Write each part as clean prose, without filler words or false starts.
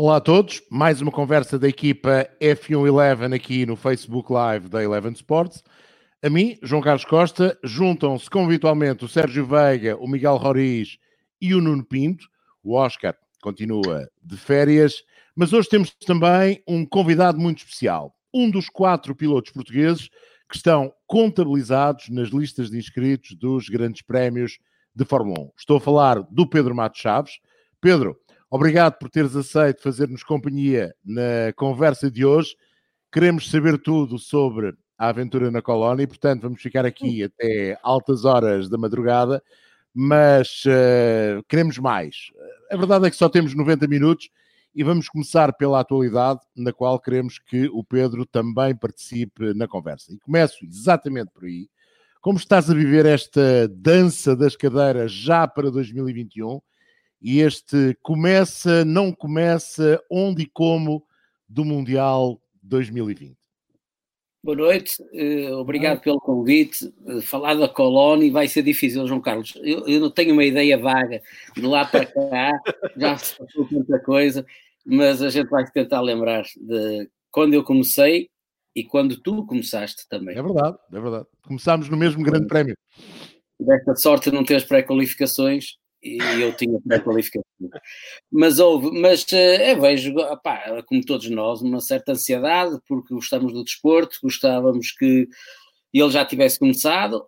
Olá a todos, mais uma conversa da equipa F1 Eleven aqui no Facebook Live da Eleven Sports. A mim, João Carlos Costa, juntam-se convitualmente o Sérgio Veiga, o Miguel Roriz e o Nuno Pinto. O Oscar continua de férias, mas hoje temos também um convidado muito especial. Um dos 4 pilotos portugueses que estão contabilizados nas listas de inscritos dos grandes prémios de Fórmula 1. Estou a falar do Pedro Matos Chaves. Pedro, obrigado por teres aceito fazer-nos companhia na conversa de hoje. Queremos saber tudo sobre a aventura na Colónia e, portanto, vamos ficar aqui até altas horas da madrugada, mas queremos mais. A verdade é que só temos 90 minutos e vamos começar pela atualidade, na qual queremos que o Pedro também participe na conversa. E começo exatamente por aí. Como estás a viver esta dança das cadeiras já para 2021? E este começa, não começa, onde e como do Mundial 2020. Boa noite, obrigado pelo convite. Falar da Colónia vai ser difícil, João Carlos. Eu não tenho uma ideia vaga de lá para cá, já se passou muita coisa, mas a gente vai tentar lembrar de quando eu comecei e quando tu começaste também. É verdade, é verdade. Começámos no mesmo grande prémio. Desta sorte não ter as pré-qualificações e eu tinha pré-qualificações. Mas vejo, como todos nós, uma certa ansiedade, porque gostamos do desporto, gostávamos que ele já tivesse começado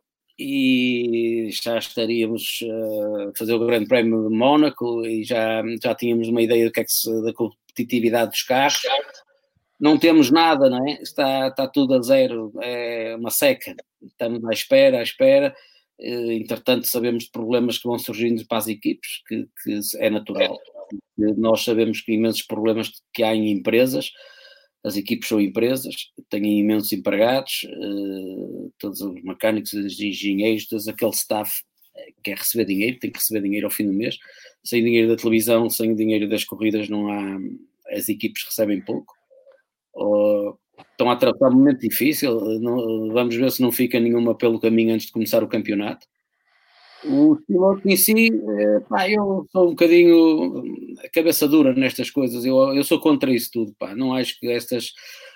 e já estaríamos a fazer o Grande Prémio de Mónaco e já tínhamos uma ideia do que é que da competitividade dos carros. Não temos nada, não é? Está tudo a zero, é uma seca. Estamos à espera. Entretanto, sabemos de problemas que vão surgindo para as equipes, que é natural. Nós sabemos que imensos problemas que há em empresas, as equipes são empresas, têm imensos empregados, todos os mecânicos, os engenheiros, todo aquele staff quer receber dinheiro, tem que receber dinheiro ao fim do mês. Sem dinheiro da televisão, sem dinheiro das corridas, não há, as equipes recebem pouco. Estão a atravessar um momento difícil, vamos ver se não fica nenhuma pelo caminho antes de começar o campeonato. O piloto em si, eu sou um bocadinho a cabeça dura nestas coisas, eu sou contra isso tudo, não acho que estas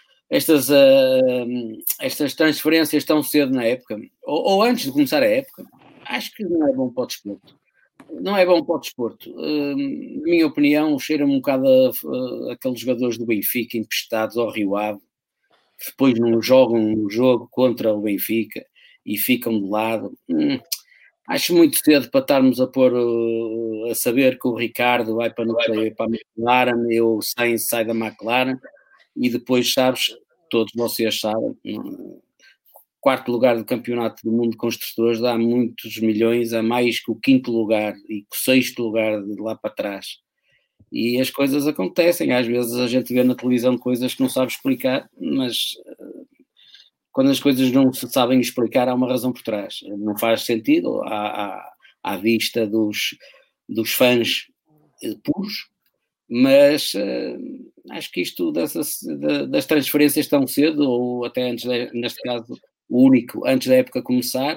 transferências tão cedo na época, ou antes de começar a época, acho que não é bom para o desporto. Não é bom para o desporto. Na minha opinião, cheira-me um bocado aqueles jogadores do Benfica emprestados ao Rio Ave, que depois não jogam um jogo contra o Benfica e ficam de lado. Acho muito cedo para estarmos a pôr a saber que o Ricardo vai para a McLaren e o Sainz sai da McLaren e depois, sabes, todos vocês sabem, quarto lugar do campeonato do mundo de construtores dá muitos milhões, a mais que o quinto lugar e que o sexto lugar de lá para trás. E as coisas acontecem, às vezes a gente vê na televisão coisas que não sabe explicar, mas quando as coisas não se sabem explicar há uma razão por trás. Não faz sentido à vista dos fãs puros, mas acho que isto das transferências tão cedo, ou até antes, neste caso, o único, antes da época começar,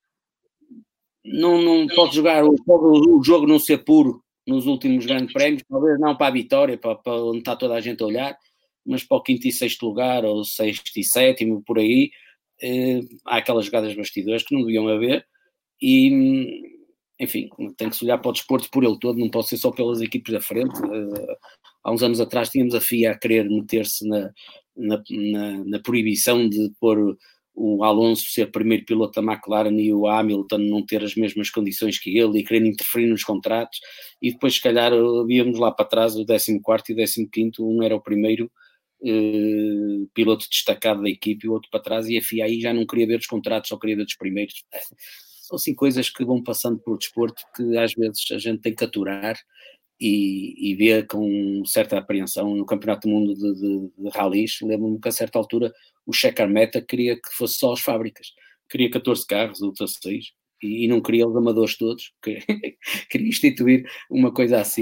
não pode jogar, o jogo não ser puro nos últimos grandes prémios, talvez não para a vitória, para onde está toda a gente a olhar, mas para o quinto e sexto lugar, ou sexto e sétimo, por aí, há aquelas jogadas bastidores que não deviam haver, e, enfim, tem que se olhar para o desporto por ele todo, não pode ser só pelas equipes da frente. Há uns anos atrás tínhamos a FIA a querer meter-se na proibição de pôr o Alonso ser primeiro piloto da McLaren e o Hamilton não ter as mesmas condições que ele e querer interferir nos contratos, e depois se calhar víamos lá para trás o 14º e o 15º, um era o primeiro piloto destacado da equipe e o outro para trás, e a FIA aí já não queria ver os contratos, só queria ver os primeiros. São assim coisas que vão passando por desporto que às vezes a gente tem que aturar e ver com certa apreensão. No Campeonato do Mundo de Rallys, lembro-me que a certa altura o Checker Meta queria que fosse só as fábricas, queria 14 carros ou 16 e não queria os amadores todos, queria instituir uma coisa assim.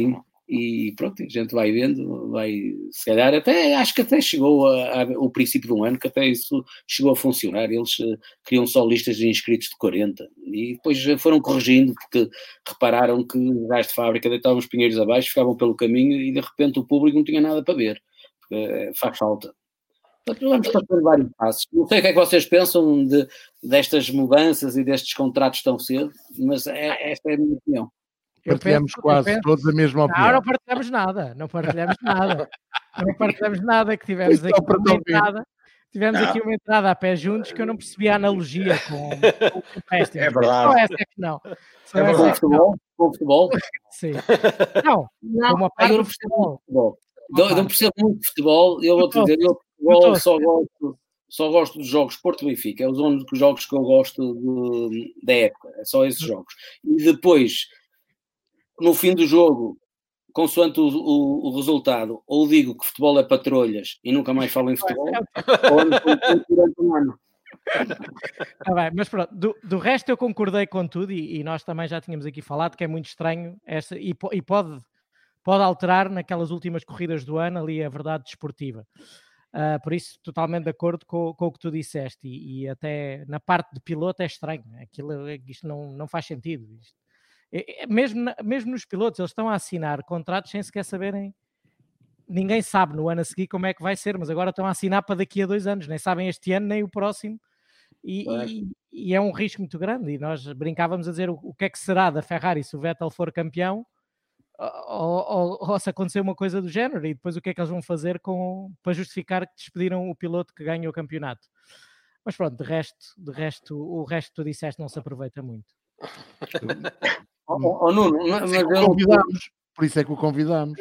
e pronto, a gente vai vendo, se calhar acho que até chegou o princípio de um ano, que até isso chegou a funcionar, eles criam só listas de inscritos de 40, e depois foram corrigindo, porque repararam que os gajos de fábrica deitavam os pinheiros abaixo, ficavam pelo caminho, e de repente o público não tinha nada para ver, porque faz falta. Portanto, vamos passando vários passos. Não sei o que é que vocês pensam destas mudanças e destes contratos tão cedo, mas esta é a minha opinião. Partilhamos quase todos a mesma opinião. Não partilhamos nada. Não partilhamos nada, que tivemos aqui uma entrada. Tivemos aqui uma entrada a pé juntos que eu não percebi a analogia com o Festival. É verdade. Só essa é que não. Com futebol? Sim. Não, uma parte do futebol. Eu não percebo muito de futebol. Eu vou te dizer, eu só gosto dos jogos Porto e Benfica. É os únicos jogos que eu gosto da época. É só esses jogos. E depois, no fim do jogo, consoante o resultado, ou digo que futebol é patrulhas e nunca mais falo em futebol, ou durante um ano. Bem, mas pronto, do resto eu concordei com tudo e nós também já tínhamos aqui falado que é muito estranho e pode alterar naquelas últimas corridas do ano ali a verdade desportiva. Por isso, totalmente de acordo com o que tu disseste e até na parte de piloto é estranho. Isto não faz sentido. Mesmo nos pilotos, eles estão a assinar contratos sem sequer saberem. Ninguém sabe no ano a seguir como é que vai ser, mas agora estão a assinar para daqui a 2 anos. Nem sabem este ano, nem o próximo. E é um risco muito grande. E nós brincávamos a dizer o que é que será da Ferrari se o Vettel for campeão ou se acontecer uma coisa do género. E depois o que é que eles vão fazer para justificar que despediram o piloto que ganhou o campeonato. Mas pronto, de resto, o resto que tu disseste não se aproveita muito. Nuno, mas por isso é que o convidámos.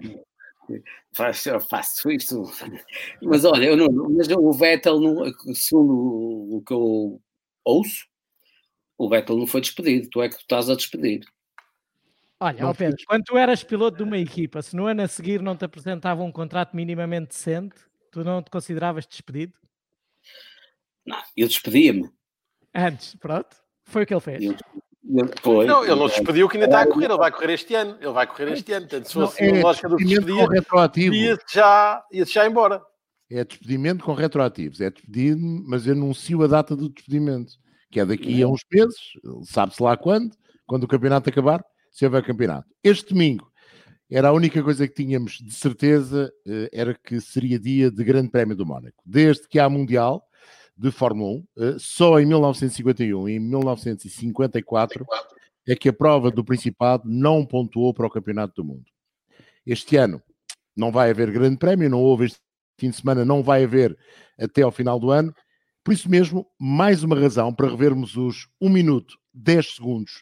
Faço isto. Mas olha, mas o Vettel, segundo o que eu ouço, o Vettel não foi despedido. Tu é que estás a despedir. Olha, Pedro, quando tu eras piloto de uma equipa, se no ano a seguir não te apresentavam um contrato minimamente decente, tu não te consideravas despedido? Não, eu despedia-me. Antes, pronto. Foi o que ele fez. Não, ele não despediu que ainda está a correr, ele vai correr este ano. Portanto, se fosse a lógica do despedir, ia-se já embora. É despedimento com retroativos. É despedido, mas eu anuncio a data do despedimento, que é daqui a uns meses, sabe-se lá quando o campeonato acabar, se houver campeonato. Este domingo era a única coisa que tínhamos de certeza, era que seria dia de Grande Prémio do Mónaco. Desde que há Mundial de Fórmula 1, só em 1951 e em 1954 é que a prova do Principado não pontuou para o Campeonato do Mundo. Este ano não vai haver Grande Prémio, não houve este fim de semana, não vai haver até ao final do ano. Por isso mesmo, mais uma razão para revermos os 1 minuto, 10 segundos,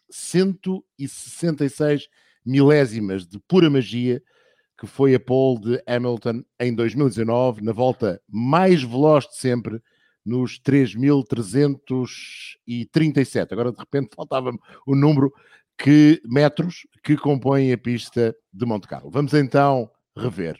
166 milésimas de pura magia que foi a pole de Hamilton em 2019, na volta mais veloz de sempre, nos 3.337. Agora, de repente, faltava-me o número metros que compõem a pista de Monte Carlo. Vamos então rever.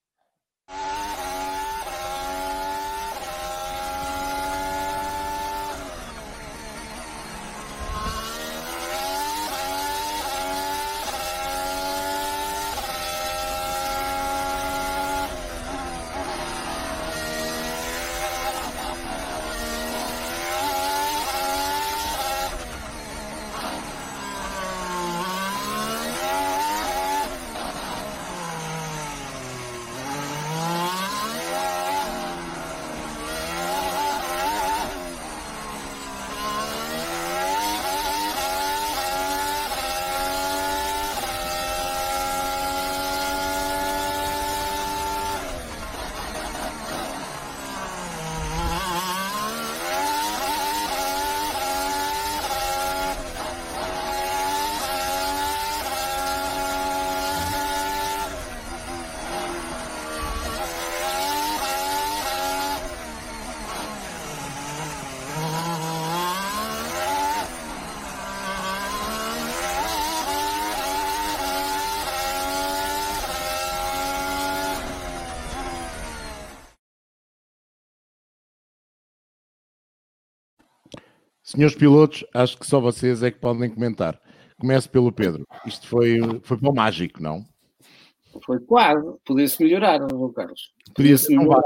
Senhores pilotos, acho que só vocês é que podem comentar. Começo pelo Pedro. Isto foi para o mágico, não? Foi quase, podia-se melhorar, Carlos. Podia-se melhorar.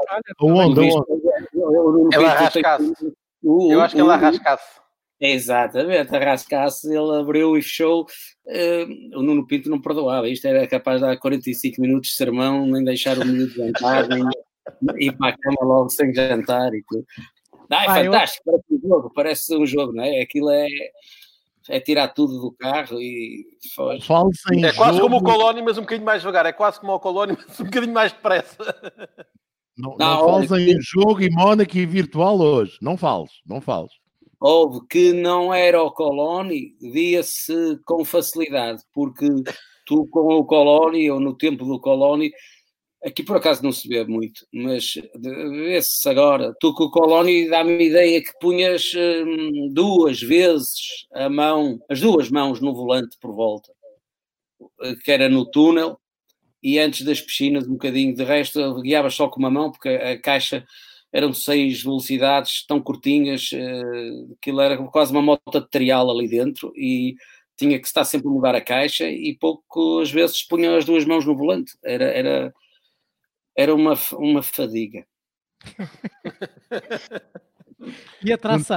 Ela arrascasse. Eu acho que ela arrascasse. Exatamente, arrascasse, ele abriu e fechou. O Nuno Pinto não perdoava. Isto era capaz de dar 45 minutos de sermão, nem deixar o miúdo jantar, nem ir para a cama logo sem jantar e tudo. É fantástico, parece um jogo, não é? Aquilo é tirar tudo do carro e foge. É quase como o Colónia, mas um bocadinho mais devagar. É quase como o Colónia, mas um bocadinho mais depressa. Não fales em jogo e Mónaco e virtual hoje. Não fales. Houve que não era o Colónia, via-se com facilidade, porque tu com o Colónia, ou no tempo do Colónia, aqui por acaso não se vê muito, mas vê-se agora, tu com o Colónia dá-me a ideia que punhas 2 vezes as 2 mãos no volante por volta, que era no túnel, e antes das piscinas um bocadinho, de resto guiavas só com uma mão, porque a caixa eram 6 velocidades tão curtinhas, aquilo era quase uma moto de trial ali dentro, e tinha que estar sempre a mudar a caixa, e poucas vezes punha as 2 mãos no volante, era uma fadiga. E a tração?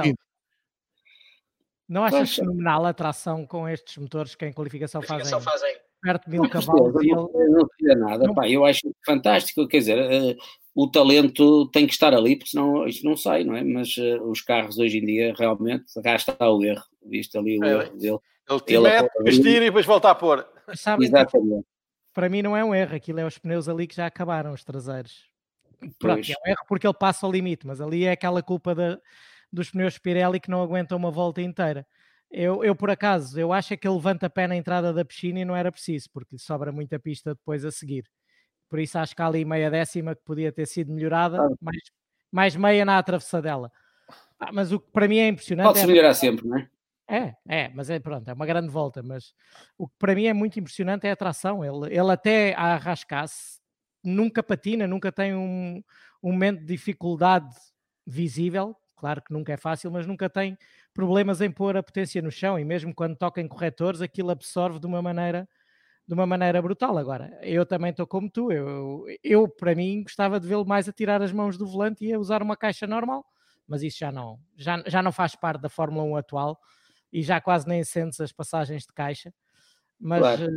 Não achas fenomenal a tração com estes motores que em qualificação fazem perto de 1000 cavalos? Não tinha nada. Pá, eu acho fantástico, quer dizer, o talento tem que estar ali, porque senão isto não sai, não é? Mas os carros hoje em dia realmente gasta o erro. Viste ali o erro dele. Ele mete, depois tira e depois volta a pôr. Exatamente. Para mim não é um erro, aquilo é os pneus ali que já acabaram, os traseiros. Pronto, é um erro porque ele passa ao limite, mas ali é aquela culpa dos pneus Pirelli que não aguentam uma volta inteira. Eu por acaso, eu acho que ele levanta pé na entrada da piscina e não era preciso, porque lhe sobra muita pista depois a seguir. Por isso acho que há ali meia décima que podia ter sido melhorada, mais meia na atravessadela. Mas o que para mim é impressionante... Pode-se melhorar sempre, não é? Mas pronto, é uma grande volta, mas o que para mim é muito impressionante é a tração. Ele até a arrascar-se nunca patina, nunca tem um momento de dificuldade visível. Claro que nunca é fácil, mas nunca tem problemas em pôr a potência no chão, e mesmo quando toca em corretores aquilo absorve de uma maneira brutal. Agora, eu também estou como tu, eu para mim gostava de vê-lo mais a tirar as mãos do volante e a usar uma caixa normal, mas isso já não faz parte da Fórmula 1 atual, e já quase nem sentes as passagens de caixa, mas claro,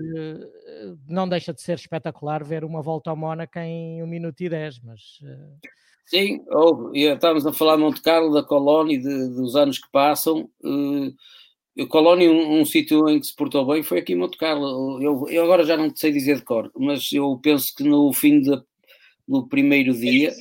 não deixa de ser espetacular ver uma volta ao Mónaco em 1 minuto e 10, mas... Sim, estávamos a falar de Monte Carlo, da Colónia, dos anos que passam. O Colónia, um sítio em que se portou bem, foi aqui em Monte Carlo. Eu agora já não sei dizer de cor, mas eu penso que no fim do primeiro dia,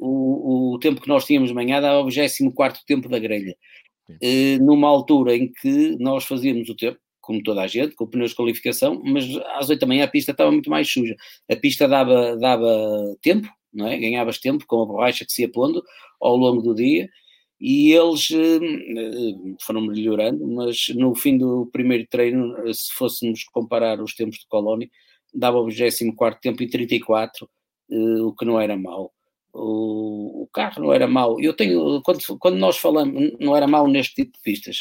o tempo que nós tínhamos de manhã dava o 24º tempo da grelha. Numa altura em que nós fazíamos o tempo, como toda a gente, com pneus de qualificação, mas às 8 da manhã a pista estava muito mais suja. A pista dava tempo, não é? Ganhavas tempo com a borracha que se ia pondo ao longo do dia, e eles foram melhorando, mas no fim do primeiro treino, se fôssemos comparar os tempos de Colónia, dava o 24º tempo e 34, o que não era mau. O carro não era mau. Quando nós falamos, não era mau neste tipo de pistas.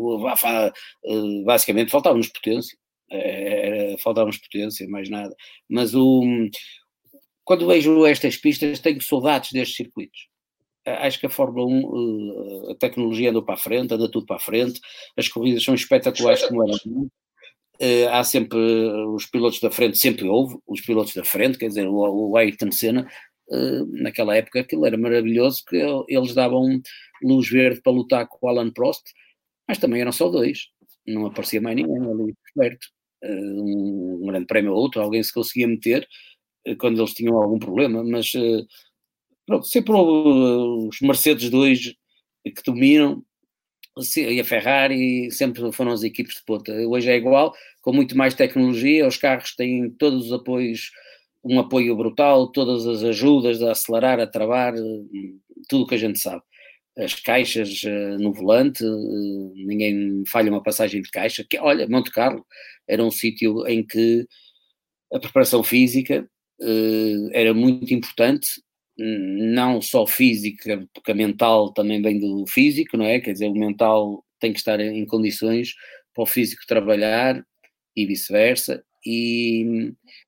Basicamente faltava-nos potência. Faltava-nos potência, mais nada. Mas quando vejo estas pistas, tenho saudades destes circuitos. Acho que a Fórmula 1, a tecnologia anda para a frente, anda tudo para a frente, as corridas são espetaculares como eram. Há sempre os pilotos da frente, sempre houve os pilotos da frente, quer dizer, o Ayrton Senna, naquela época aquilo era maravilhoso, que eles davam luz verde para lutar com o Alain Prost, mas também eram só 2, não aparecia mais ninguém ali perto, um grande prémio ou outro, alguém se conseguia meter quando eles tinham algum problema, mas pronto, sempre houve os Mercedes 2 que dominam, e a Ferrari sempre foram as equipes de ponta. Hoje é igual, com muito mais tecnologia, os carros têm todos os apoios, um apoio brutal, todas as ajudas a acelerar, a travar, tudo o que a gente sabe. As caixas no volante, ninguém falha uma passagem de caixa. Olha, Monte Carlo era um sítio em que a preparação física era muito importante, não só física, porque a mental também vem do físico, não é? Quer dizer, o mental tem que estar em condições para o físico trabalhar e vice-versa, e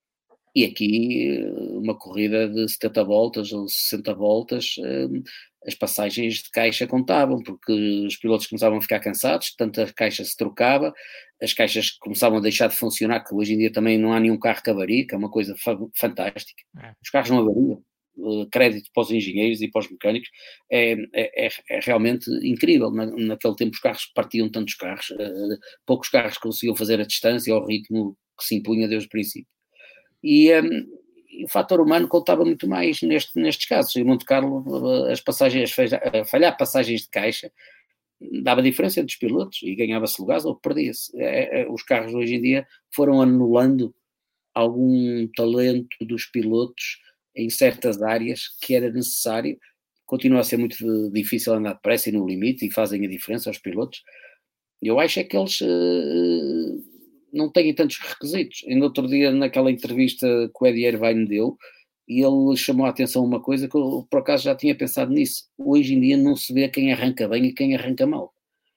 E aqui, uma corrida de 70 voltas ou 60 voltas, as passagens de caixa contavam, porque os pilotos começavam a ficar cansados, tanta caixa se trocava, as caixas começavam a deixar de funcionar, que hoje em dia também não há nenhum carro que avarie, que é uma coisa fantástica. Os carros não avariam. Crédito para os engenheiros e para os mecânicos é realmente incrível. Naquele tempo os carros partiam tantos carros, poucos carros conseguiam fazer a distância ao ritmo que se impunha desde o princípio. E o fator humano contava muito mais nestes casos. Em Monte Carlo, as passagens, falhar passagens de caixa dava diferença entre os pilotos e ganhava-se lugares ou perdia-se. Os carros hoje em dia foram anulando algum talento dos pilotos em certas áreas que era necessário. Continua a ser muito difícil andar depressa e no limite, e fazem a diferença aos pilotos. Eu acho é que eles não têm tantos requisitos. Ainda outro dia, naquela entrevista que o Eddie Irvine deu, e ele chamou a atenção a uma coisa que eu, por acaso, já tinha pensado nisso. Hoje em dia não se vê quem arranca bem e quem arranca mal.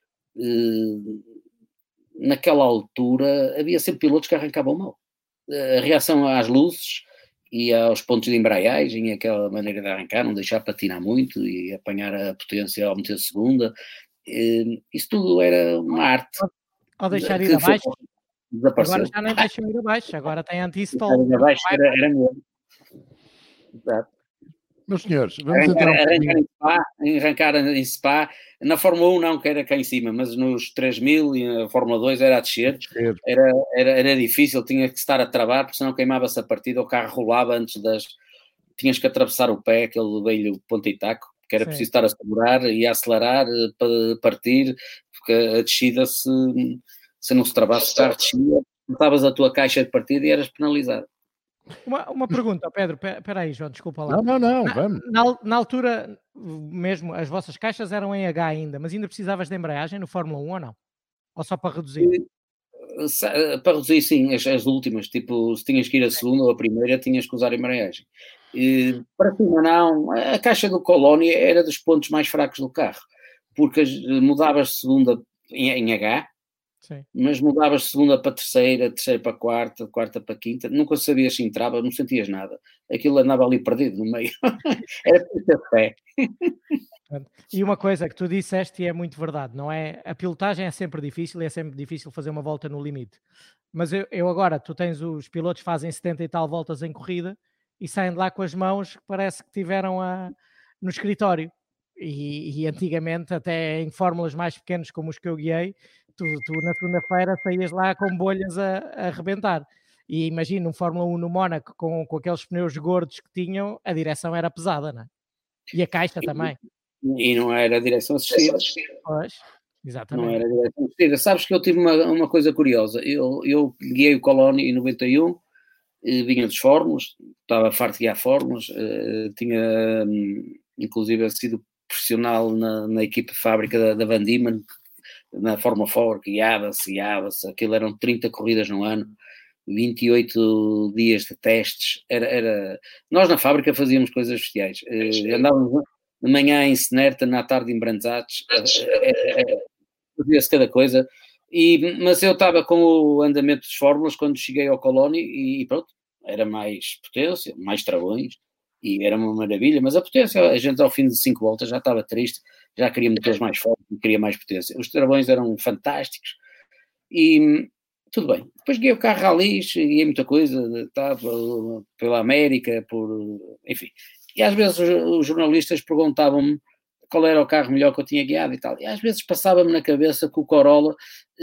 Naquela altura havia sempre pilotos que arrancavam mal. A reação às luzes e aos pontos de embreagem, aquela maneira de arrancar, não deixar patinar muito e apanhar a potência ao meter segunda, isso tudo era uma arte. Ou deixar ir abaixo. Agora já nem deixam ir abaixo, agora tem anti-stall. Ir abaixo era mesmo. Exato. Meus senhores, vamos arrancar em Spa, na Fórmula 1 não, que era cá em cima, mas nos 3000 e na Fórmula 2 era a descer, era difícil, tinha que estar a travar, porque senão queimava-se a partida, o carro rolava antes tinhas que atravessar o pé, aquele velho ponta e taco, que era preciso estar a segurar e a acelerar para partir, porque a descida, se não se travasse o carro, descia, cortavas a tua caixa de partida e eras penalizado. Uma pergunta, Pedro, espera aí, João, desculpa lá. Não, vamos. Na altura, mesmo, as vossas caixas eram em H ainda, mas ainda precisavas de embreagem no Fórmula 1 ou não? Ou só para reduzir? Para reduzir, sim, as últimas, tipo, se tinhas que ir a segunda ou a primeira, tinhas que usar embreagem. Para cima não, a caixa do Colónia era dos pontos mais fracos do carro, porque mudavas de segunda em H, sim, mas mudavas de segunda para terceira para quarta, quarta para quinta, nunca sabias se entrava, não sentias nada, aquilo andava ali perdido no meio, era puta fé. E uma coisa que tu disseste e é muito verdade, não é? A pilotagem é sempre difícil fazer uma volta no limite, mas eu agora, tu tens os pilotos fazem 70 e tal voltas em corrida e saem de lá com as mãos que parece que tiveram no escritório, e antigamente até em fórmulas mais pequenas como os que eu guiei, tu na segunda-feira saías lá com bolhas a arrebentar. E imagina um Fórmula 1 no Mónaco com aqueles pneus gordos que tinham, a direção era pesada, não é? E a caixa também. E não era a direção assistida. Pois, exatamente. Não era a direção assistida. Sabes que eu tive uma coisa curiosa. Eu guiei o Colónia em 91, vinha dos Fórmulas, estava farto de guiar Fórmulas, tinha inclusive sido profissional na equipe de fábrica da Van Diemen, na Fórmula 4, guiava-se, aquilo eram 30 corridas no ano, 28 dias de testes, nós na fábrica fazíamos coisas bestiais, andávamos de manhã em Senerta, na tarde em Branzates, fazia-se cada coisa, mas eu estava com o andamento dos fórmulas quando cheguei ao Colónia e pronto, era mais potência, mais travões, e era uma maravilha, mas a potência, a gente ao fim de 5 voltas já estava triste, já queria motores mais fortes, queria mais potência. Os travões eram fantásticos e tudo bem. Depois guiei o carro rally, guiei muita coisa, pela América, enfim. E às vezes os jornalistas perguntavam-me qual era o carro melhor que eu tinha guiado e tal. E às vezes passava-me na cabeça que o Corolla,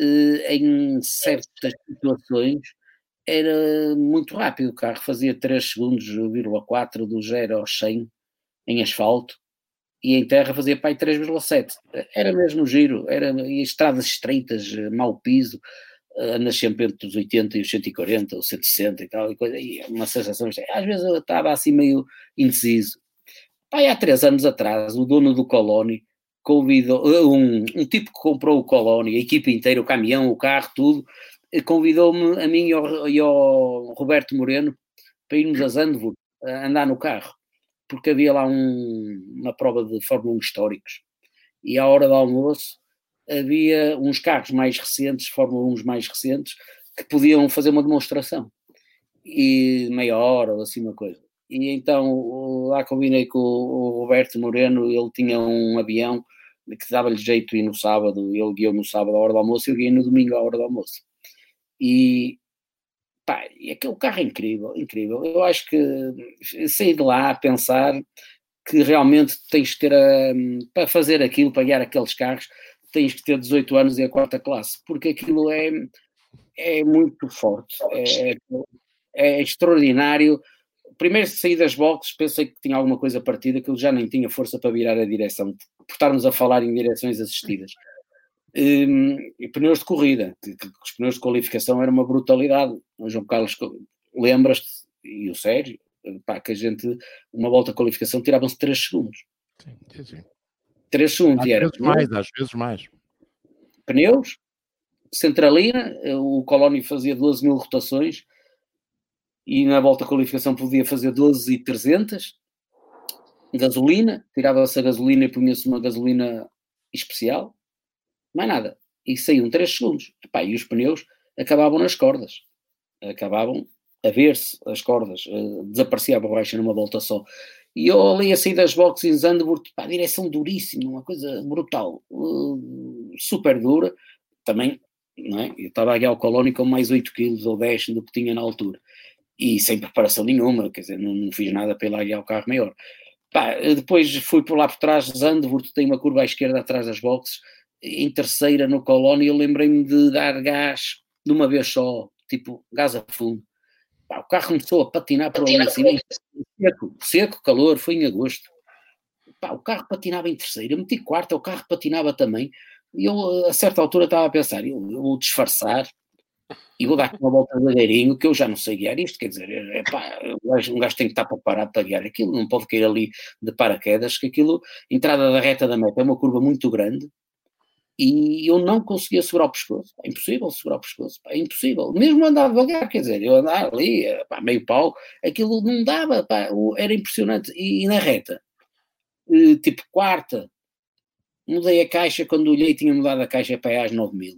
em certas situações, era muito rápido. O carro fazia 3 segundos,4 do 0 ao 100 em asfalto, e em terra fazia para aí 3,7. Era mesmo giro, e estradas estreitas, mau piso, andas sempre entre os 80 e os 140, ou 160 e tal, e uma sensação, às vezes eu estava assim meio indeciso. Pai, há 3 anos atrás, o dono do Colónia convidou, um tipo que comprou o Colónia, a equipe inteira, o caminhão, o carro, tudo, convidou-me a mim e ao Roberto Moreno para irmos a Zandvoort, a andar no carro, porque havia lá uma prova de Fórmula 1 históricos, e à hora do almoço havia uns carros mais recentes, Fórmula 1 mais recentes, que podiam fazer uma demonstração. e meia hora ou assim uma coisa. E então lá combinei com o Roberto Moreno, ele tinha um avião que dava-lhe jeito de ir no sábado, ele guiou no sábado à hora do almoço e eu guiei no domingo à hora do almoço. E aquele carro é incrível, incrível. Eu acho que saí de lá a pensar que realmente tens que ter, para fazer aquilo, para guiar aqueles carros, tens que ter 18 anos e a 4ª classe, porque aquilo é muito forte, é extraordinário. Primeiro saí das boxes, pensei que tinha alguma coisa partida, que eu já nem tinha força para virar a direção, por estarmos a falar em direções assistidas. E pneus de corrida, que os pneus de qualificação era uma brutalidade. O João Carlos, lembras-te, e o Sérgio, que a gente, uma volta de qualificação, tiravam-se 3 segundos. Sim. 3 segundos. Às vezes mais. Pneus, centralina, o Colónio fazia 12.000 rotações, e na volta de qualificação podia fazer 12.300. Gasolina, tirava-se a gasolina e punha-se uma gasolina especial, mais nada, e saíam 3 segundos. E os pneus acabavam nas cordas, acabavam a ver-se as cordas, desaparecia a borracha numa volta só. E eu ali a sair das boxes em Zandvoort, direção duríssima, uma coisa brutal, super dura, também, não é? Eu estava a guiar o Colónio com mais 8 kg ou 10 do que tinha na altura. E sem preparação nenhuma, quer dizer, não fiz nada para ir lá guiar o carro maior. Depois fui por lá por trás de Zandvoort, tem uma curva à esquerda atrás das boxes, em terceira no Colónia, eu lembrei-me de dar gás de uma vez só, tipo gás a fundo. O carro começou a patinar por ali em cima, seco, calor, foi em agosto. O carro patinava em terceira, eu meti quarta, o carro patinava também, e eu a certa altura estava a pensar, eu vou disfarçar, e vou dar uma volta devagarinho, que eu já não sei guiar isto, quer dizer, um gajo tem que estar preparado para guiar aquilo, não pode cair ali de paraquedas, que aquilo, entrada da reta da meta, é uma curva muito grande, e eu não conseguia segurar o pescoço, é impossível segurar o pescoço, é impossível, mesmo andar devagar, quer dizer, eu andar ali, meio pau, aquilo não dava, era impressionante, e na reta, tipo quarta, mudei a caixa, quando olhei tinha mudado a caixa para às 9.000.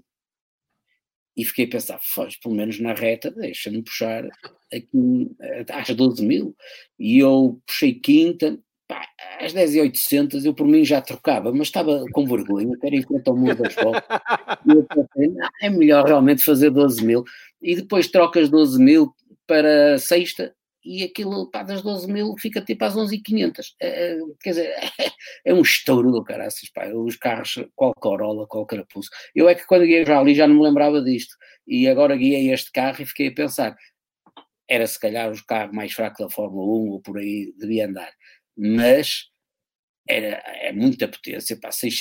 E fiquei a pensar, pelo menos na reta, deixa-me puxar aqui às 12.000. E eu puxei quinta, às 10.800, eu por mim já trocava, mas estava com vergonha, quero ir frente ao muro das voltas. E eu pensei, é melhor realmente fazer 12.000. E depois trocas 12.000 para sexta, e aquilo, das 12.000 fica tipo às 11.500. Quer dizer, é um estouro do caraças, os carros, qual Corolla, qual Carapuço. Eu é que quando guiei já ali já não me lembrava disto, e agora guiei este carro e fiquei a pensar, era se calhar o carro mais fraco da Fórmula 1, ou por aí devia andar, mas é muita potência,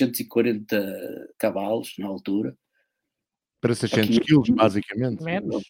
640 cavalos na altura. Para 600 quilos, basicamente. Menos.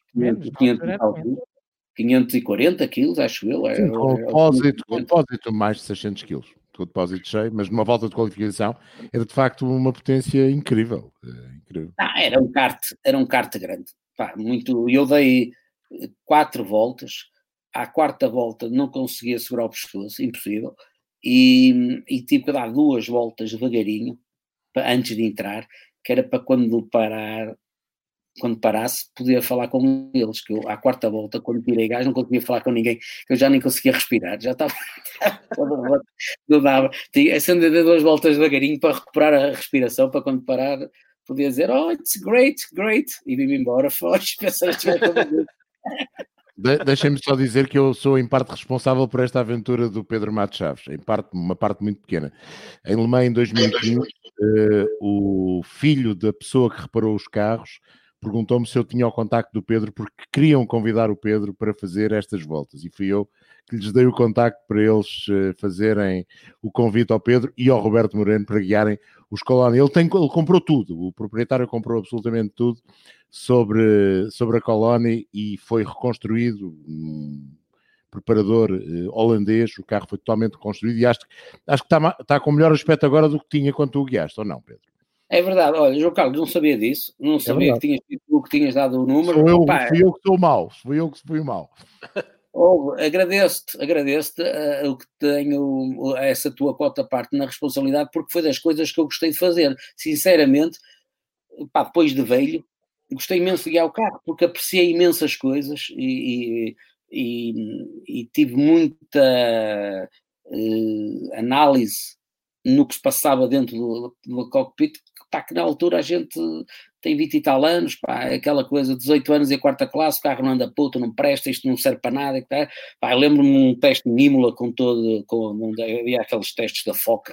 540 quilos, acho eu. Sim, com o depósito mais de 600 quilos, com o depósito cheio, mas numa volta de qualificação era de facto uma potência incrível. Incrível. Era um kart grande. Muito. Eu dei 4 voltas, à quarta volta não conseguia segurar o pescoço, impossível, e tive que dar 2 voltas devagarinho, antes de entrar, que era para quando parasse, podia falar com eles, que eu, à quarta volta, quando tirei gás, não conseguia falar com ninguém, eu já nem conseguia respirar, já estava, não dava, tinha acender 2 voltas devagarinho para recuperar a respiração, para quando parar, podia dizer, it's great, e vim embora, foge, pensei que Deixem-me só dizer que eu sou em parte responsável por esta aventura do Pedro Matos Chaves, uma parte muito pequena. Em Le Mans, em 2015, o filho da pessoa que reparou os carros perguntou-me se eu tinha o contacto do Pedro, porque queriam convidar o Pedro para fazer estas voltas, e fui eu que lhes dei o contacto para eles fazerem o convite ao Pedro e ao Roberto Moreno para guiarem os Colónia. Ele comprou tudo, o proprietário comprou absolutamente tudo sobre a Colónia, e foi reconstruído um preparador holandês, o carro foi totalmente reconstruído, e acho que está com melhor aspecto agora do que tinha quando tu o guiaste, ou não, Pedro? É verdade, olha, João Carlos, não sabia disso, não sabia que tinhas dado o número. Fui eu que sou mau, fui eu que fui o mau. Agradeço-te o que tenho, essa tua cota parte na responsabilidade, porque foi das coisas que eu gostei de fazer, sinceramente, depois de velho, gostei imenso de guiar o carro, porque apreciei imensas coisas, e e tive muita análise no que se passava dentro do cockpit, que na altura a gente tem 20 e tal anos, aquela coisa, 18 anos e a quarta classe, o carro não anda puto, não presta, isto não serve para nada. Eu lembro-me de um teste em Imola onde havia aqueles testes da Foca,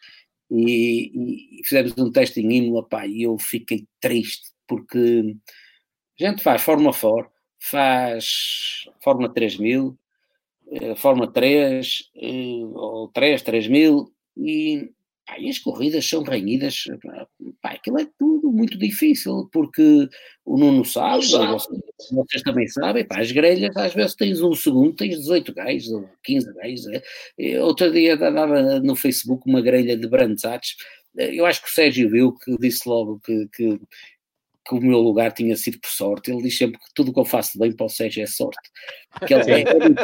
e fizemos um teste em Imola, e eu fiquei triste, porque a gente faz Fórmula 4, faz Fórmula 3000, Fórmula 3, ou 3000, e as corridas são renhidas, aquilo é tudo muito difícil, porque o Nuno sabe, vocês também sabem, as grelhas, às vezes tens um segundo, tens 18 gajos, ou 15 gajos. Outro dia dava no Facebook uma grelha de Brandsatch, eu acho que o Sérgio viu, que disse logo que o meu lugar tinha sido por sorte. Ele diz sempre que tudo o que eu faço bem para o Sérgio é sorte. Porque ele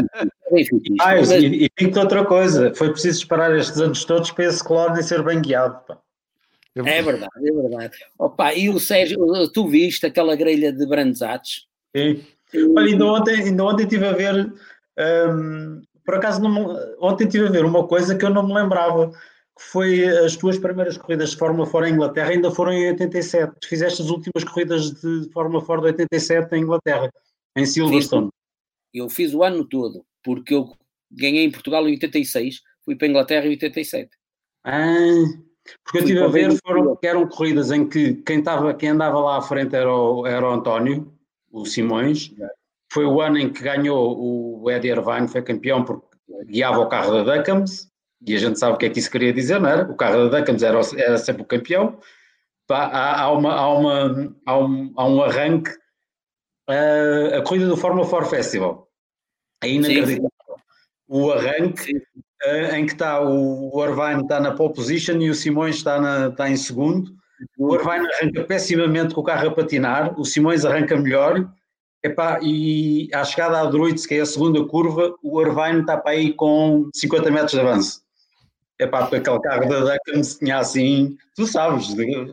e digo-te outra coisa, foi preciso esperar estes anos todos para esse clone ser bem guiado. Pá. É verdade, é verdade. E o Sérgio, tu viste aquela grelha de Brandsatch? Sim. Olha, ainda ontem estive a ver, por acaso ontem estive a ver uma coisa que eu não me lembrava, que foi as tuas primeiras corridas de Fórmula 4 em Inglaterra, ainda foram em 87. Tu fizeste as últimas corridas de Fórmula 4 de 87 em Inglaterra, em Silverstone. Eu fiz o ano todo, porque eu ganhei em Portugal em 86, fui para a Inglaterra em 87. Porque eu estive a ver, eram corridas em que quem andava lá à frente era o António, o Simões. Foi o ano em que ganhou o Eddie Irvine, foi campeão porque guiava o carro da Duckhams. E a gente sabe o que é que isso queria dizer, não era? O carro da Duckhams era sempre o campeão. Há um arranque, a corrida do Fórmula 4 Festival. É inacreditável. O arranque em que está o Irvine está na pole position e o Simões está em segundo. O Irvine arranca pessimamente com o carro a patinar, o Simões arranca melhor. E à chegada à Druids, que é a segunda curva, o Irvine está para aí com 50 metros de avanço. Porque aquele carro da Duckhams tinha assim, tu sabes.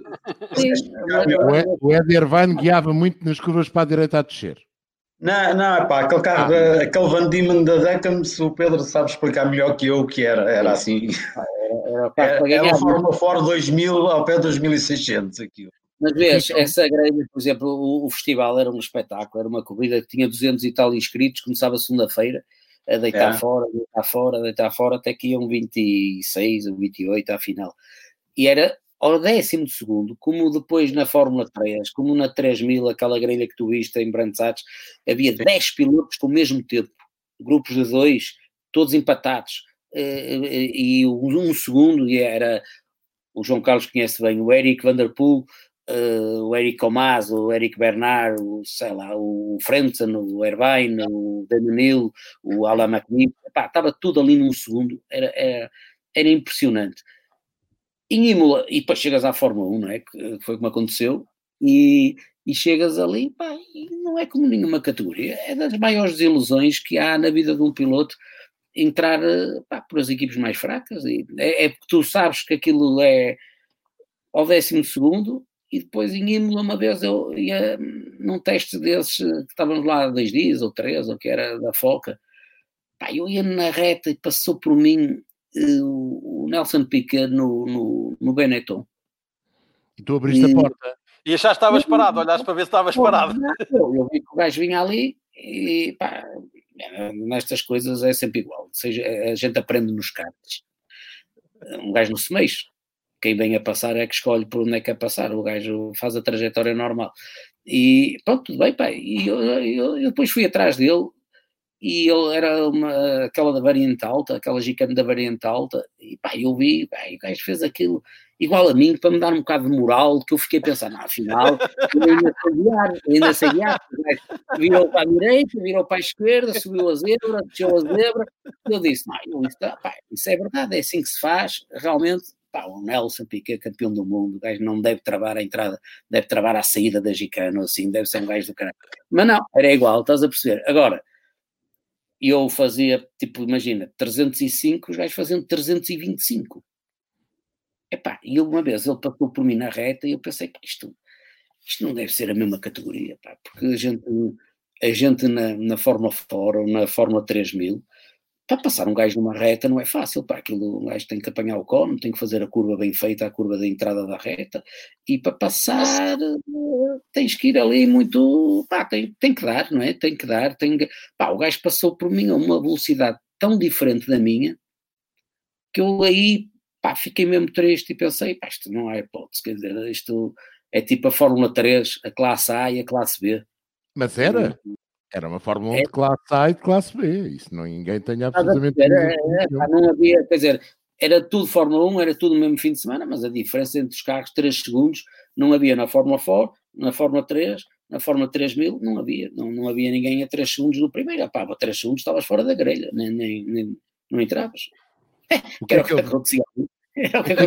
O Eddie Irvine guiava muito nas curvas para a direita a descer. Não, aquele carro, aquele Van Diemen da Duckhams, o Pedro sabe explicar melhor que eu o que era assim. Era o Fórmula 4 2000 ao pé de 2600 aquilo. Mas vês, essa grelha, por exemplo, o festival era um espetáculo, era uma corrida que tinha 200 e tal inscritos, começava segunda-feira, a deitar fora, até que iam 26 ou 28 à final. E era ao 12º, como depois na Fórmula 3, como na 3000, aquela grelha que tu viste em Brandsatch, havia 10 pilotos com o mesmo tempo, grupos de 2, todos empatados, e um segundo, e era, o João Carlos conhece bem, o Eric Van Der Poel, o Eric Comaz, o Eric Bernard, o Frentzen, o Irvine, o Daniel, o Alan McNeil, estava tudo ali num segundo, era impressionante. Em Imola, e depois chegas à Fórmula 1, não é? Que foi como aconteceu, e chegas ali, e não é como nenhuma categoria, é das maiores desilusões que há na vida de um piloto, entrar por as equipes mais fracas, é porque tu sabes que aquilo é ao 12º, e depois em Imola uma vez eu ia num teste desses, que estávamos lá 2 dias ou 3, ou que era da Foca, eu ia na reta e passou por mim o Nelson Piquet no Benetton. E tu abriste a porta. E já estavas parado, olhaste para ver se estavas parado. Eu vi que o gajo vinha ali e nestas coisas é sempre igual. Ou seja, a gente aprende nos karts. Um gajo não se mexe. Quem vem a passar é que escolhe por onde é que é passar. O gajo faz a trajetória normal. E pronto, tudo bem, E eu depois fui atrás dele. E ele era aquela da variante alta, aquela gicane da variante alta, e eu vi, o gajo fez aquilo igual a mim, para me dar um bocado de moral, que eu fiquei a pensar, afinal, eu ainda sei guiar, virou para a direita, virou para a esquerda, subiu a zebra, desceu a zebra, e eu disse, isso é verdade, é assim que se faz, realmente, o Nelson Piquet, campeão do mundo, o gajo não deve travar a entrada, deve travar a saída da gicane, ou assim, deve ser um gajo do caralho. Mas não, era igual, estás a perceber. Agora, eu fazia, imagina, 305, os gajos faziam 325. E uma vez ele passou por mim na reta e eu pensei, isto não deve ser a mesma categoria, porque a gente a gente na Fórmula 4 ou na Fórmula 3000, para passar um gajo numa reta não é fácil, pá, aquilo, um gajo tem que apanhar o cone, tem que fazer a curva bem feita, a curva da entrada da reta, e para passar tens que ir ali muito, pá, tem que dar, não é? Tem que dar, pá, o gajo passou por mim a uma velocidade tão diferente da minha, que eu aí, pá, fiquei mesmo triste e pensei, pá, isto não é hipótese, quer dizer, isto é tipo a Fórmula 3, a classe A e a classe B. Mas era uma Fórmula 1 de classe A e de classe B, isso ninguém tem absolutamente... Não havia, quer dizer, era tudo Fórmula 1, era tudo no mesmo fim de semana, mas a diferença entre os carros, 3 segundos, não havia na Fórmula 4, na Fórmula 3, na Fórmula 3000, não havia ninguém a 3 segundos do primeiro, pá, a 3 segundos estavas fora da grelha, nem não entravas. O que acontecia ali. O que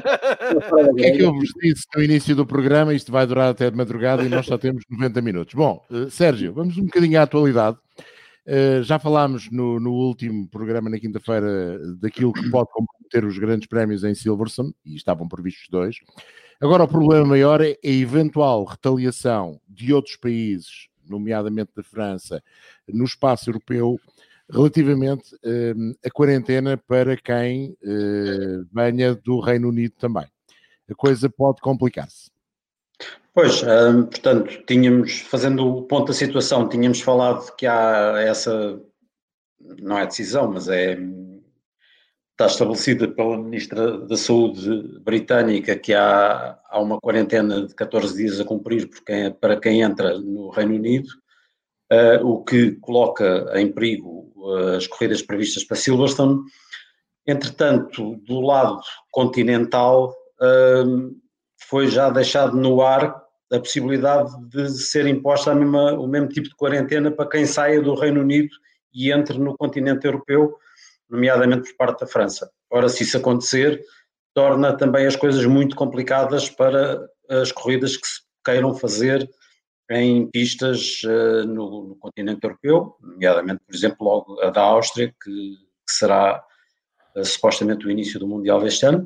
é que eu vos disse no início do programa? Isto vai durar até de madrugada e nós só temos 90 minutos. Bom, Sérgio, vamos um bocadinho à atualidade. Já falámos no último programa, na quinta-feira, daquilo que pode comprometer os grandes prémios em Silverstone, e estavam previstos 2. Agora o problema maior é a eventual retaliação de outros países, nomeadamente da França, no espaço europeu, relativamente a quarentena para quem venha do Reino Unido também. A coisa pode complicar-se. Pois, portanto, fazendo o ponto da situação, tínhamos falado que há essa, não é decisão, mas está estabelecida pela Ministra da Saúde britânica que há uma quarentena de 14 dias a cumprir para quem entra no Reino Unido, o que coloca em perigo as corridas previstas para Silverstone. Entretanto, do lado continental, foi já deixado no ar a possibilidade de ser imposta o mesmo tipo de quarentena para quem saia do Reino Unido e entre no continente europeu, nomeadamente por parte da França. Ora, se isso acontecer, torna também as coisas muito complicadas para as corridas que se queiram fazer em pistas no continente europeu, nomeadamente, por exemplo, logo a da Áustria, que será supostamente o início do Mundial deste ano,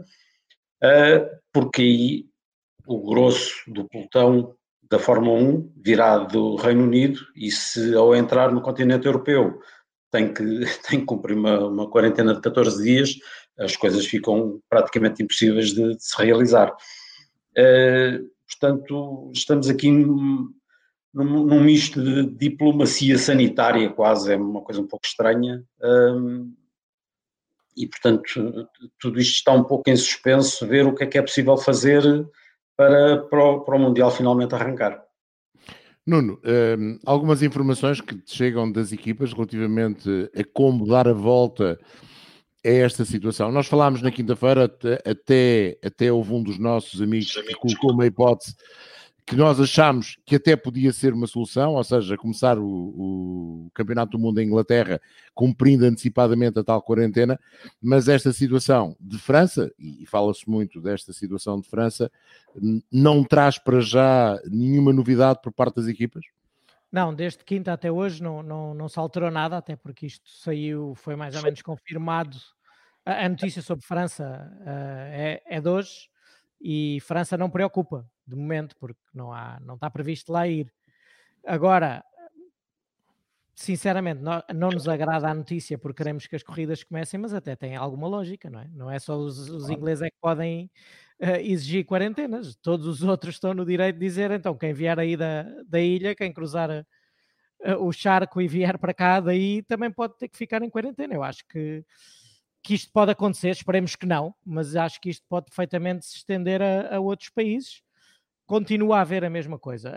porque aí o grosso do pelotão da Fórmula 1 virá do Reino Unido e se ao entrar no continente europeu tem que cumprir uma quarentena de 14 dias, as coisas ficam praticamente impossíveis de se realizar. Portanto, estamos aqui num misto de diplomacia sanitária quase, é uma coisa um pouco estranha, e portanto tudo isto está um pouco em suspenso, ver o que é possível fazer para o Mundial finalmente arrancar. Nuno, algumas informações que te chegam das equipas relativamente a como dar a volta a esta situação. Nós falámos na quinta-feira, até houve um dos nossos amigos que colocou uma hipótese que nós achámos que até podia ser uma solução, ou seja, começar o Campeonato do Mundo em Inglaterra cumprindo antecipadamente a tal quarentena, mas esta situação de França, e fala-se muito desta situação de França, não traz para já nenhuma novidade por parte das equipas? Não, desde quinta até hoje não se alterou nada, até porque isto foi mais ou menos confirmado. A notícia sobre França é de hoje, e França não preocupa, de momento, porque não está previsto lá ir. Agora, sinceramente, não nos agrada a notícia porque queremos que as corridas comecem, mas até tem alguma lógica, não é? Não é só os ingleses é que podem exigir quarentenas, todos os outros estão no direito de dizer, então, quem vier aí da ilha, quem cruzar o charco e vier para cá daí, também pode ter que ficar em quarentena. Eu acho que isto pode acontecer, esperemos que não, mas acho que isto pode perfeitamente se estender a outros países. Continua a haver a mesma coisa.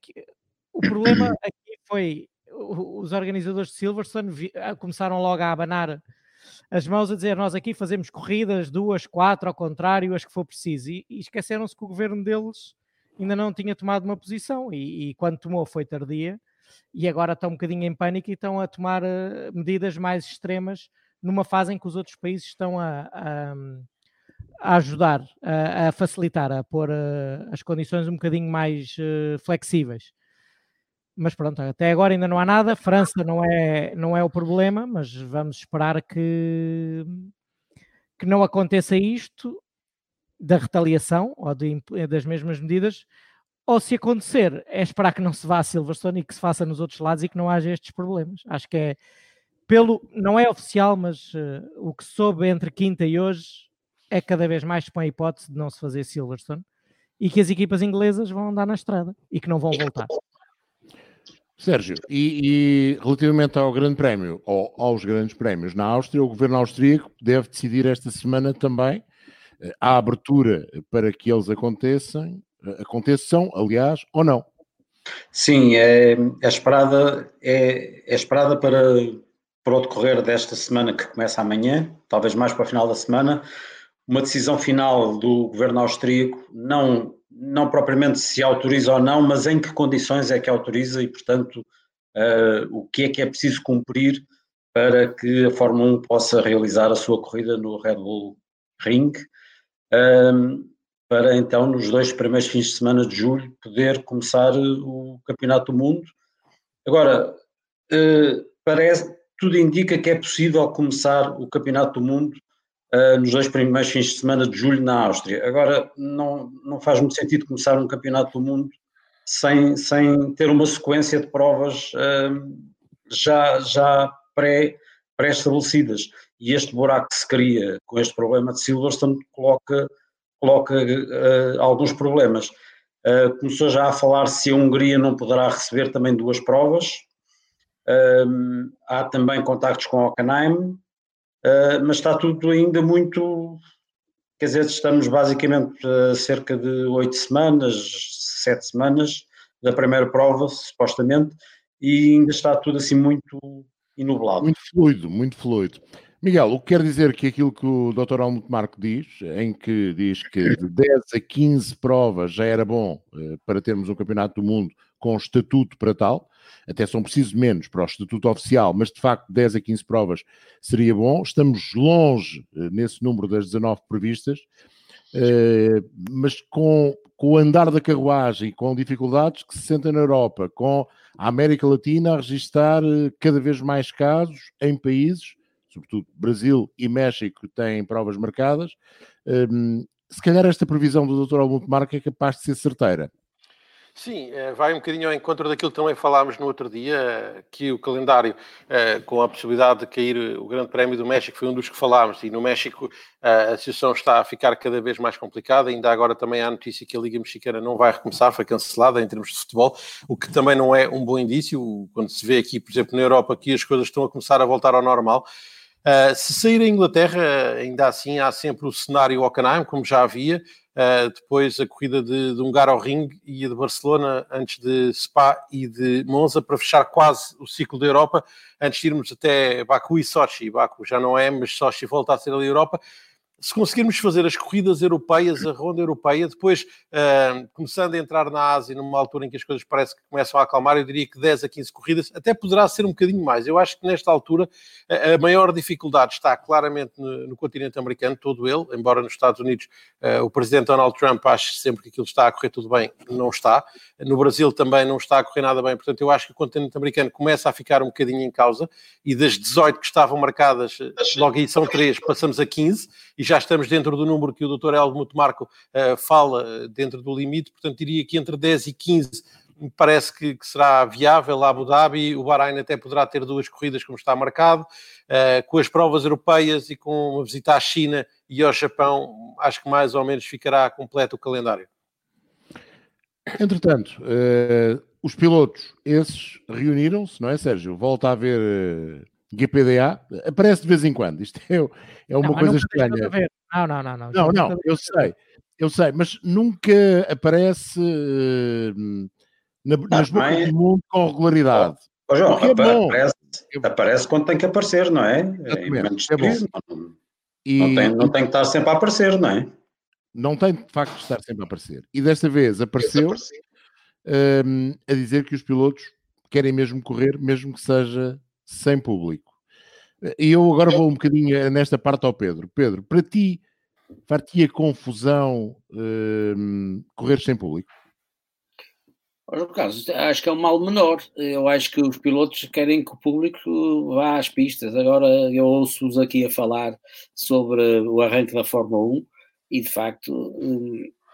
O problema aqui foi os organizadores de Silverstone começaram logo a abanar as mãos a dizer, nós aqui fazemos corridas 2, 4, ao contrário, as que for preciso, e esqueceram-se que o governo deles ainda não tinha tomado uma posição, e quando tomou foi tardia, e agora estão um bocadinho em pânico e estão a tomar medidas mais extremas numa fase em que os outros países estão a ajudar, a facilitar, a pôr as condições um bocadinho mais flexíveis. Mas pronto, até agora ainda não há nada. França não é o problema, mas vamos esperar que não aconteça isto da retaliação ou das mesmas medidas ou se acontecer, é esperar que não se vá a Silverstone e que se faça nos outros lados e que não haja estes problemas. Acho que não é oficial, mas o que soube entre quinta e hoje é que cada vez mais se põe a hipótese de não se fazer Silverstone e que as equipas inglesas vão andar na estrada e que não vão voltar. Sérgio, e relativamente ao Grande Prémio, ou aos grandes prémios na Áustria, o governo austríaco deve decidir esta semana também a abertura para que eles aconteçam, aliás, ou não. Sim, é esperada para o decorrer desta semana que começa amanhã, talvez mais para o final da semana, uma decisão final do governo austríaco, não propriamente se autoriza ou não, mas em que condições é que autoriza e, portanto, o que é preciso cumprir para que a Fórmula 1 possa realizar a sua corrida no Red Bull Ring, para então, nos 2 primeiros fins de semana de julho, poder começar o Campeonato do Mundo. Agora, tudo indica que é possível começar o Campeonato do Mundo nos 2 primeiros fins de semana de julho na Áustria. Agora, não faz muito sentido começar um Campeonato do Mundo sem ter uma sequência de provas já pré-estabelecidas. E este buraco que se cria com este problema de Silverstone coloca alguns problemas. Começou já a falar se a Hungria não poderá receber também 2 provas. Há também contactos com Hockenheim, mas está tudo ainda muito... Quer dizer, estamos basicamente a cerca de 8 semanas, 7 semanas da primeira prova, supostamente, e ainda está tudo assim muito inublado. Muito fluido. Miguel, o que quer dizer que aquilo que o Dr. Helmut Marko diz, em que diz que de 10 a 15 provas já era bom para termos um campeonato do mundo com estatuto para tal, até são precisos menos para o estatuto oficial, mas de facto 10 a 15 provas seria bom. Estamos longe nesse número das 19 previstas, mas com o andar da carruagem, com dificuldades que se sentem na Europa, com a América Latina a registrar cada vez mais casos em países, sobretudo Brasil e México, têm provas marcadas. Se calhar esta previsão do Dr. Helmut Marko é capaz de ser certeira. Sim, vai um bocadinho ao encontro daquilo que também falámos no outro dia, que o calendário, com a possibilidade de cair o Grande Prémio do México, foi um dos que falámos, e no México a situação está a ficar cada vez mais complicada. Ainda agora também há a notícia que a Liga Mexicana não vai recomeçar, foi cancelada em termos de futebol, o que também não é um bom indício, quando se vê aqui, por exemplo, na Europa, que as coisas estão a começar a voltar ao normal. Se sair a Inglaterra, ainda assim há sempre o cenário Hockenheim, como já havia, depois a corrida de Hungaroring e a de Barcelona, antes de Spa e de Monza, para fechar quase o ciclo da Europa, antes de irmos até Baku e Sochi. Baku já não é, mas Sochi volta a ser ali a Europa. Se conseguirmos fazer as corridas europeias, a ronda europeia, depois começando a entrar na Ásia numa altura em que as coisas parece que começam a acalmar, eu diria que 10 a 15 corridas, até poderá ser um bocadinho mais. Eu acho que nesta altura a maior dificuldade está claramente no continente americano, todo ele, embora nos Estados Unidos o presidente Donald Trump ache sempre que aquilo está a correr tudo bem, não está. No Brasil também não está a correr nada bem, portanto eu acho que o continente americano começa a ficar um bocadinho em causa, e das 18 que estavam marcadas, logo aí são 3, passamos a 15, e já estamos dentro do número que o Dr. Helmut Marko fala, dentro do limite, portanto diria que entre 10 e 15 me parece que será viável. Abu Dhabi, o Bahrein até poderá ter 2 corridas como está marcado, com as provas europeias e com uma visita à China e ao Japão, acho que mais ou menos ficará completo o calendário. Entretanto, os pilotos, esses reuniram-se, não é, Sérgio? Volta a haver GPDA, aparece de vez em quando, isto é uma coisa estranha. Não, eu sei, mas nunca aparece nas bocas do mundo com regularidade. João, aparece quando tem que aparecer, não é? Não tem que estar sempre a aparecer, não é? Não tem de facto de estar sempre a aparecer. E desta vez apareceu a dizer que os pilotos querem mesmo correr, mesmo que seja sem público. E eu agora vou um bocadinho nesta parte ao Pedro. Pedro, para ti, far-te-ia confusão correr sem público? No caso, acho que é um mal menor. Eu acho que os pilotos querem que o público vá às pistas. Agora eu ouço-os aqui a falar sobre o arranque da Fórmula 1 e, de facto,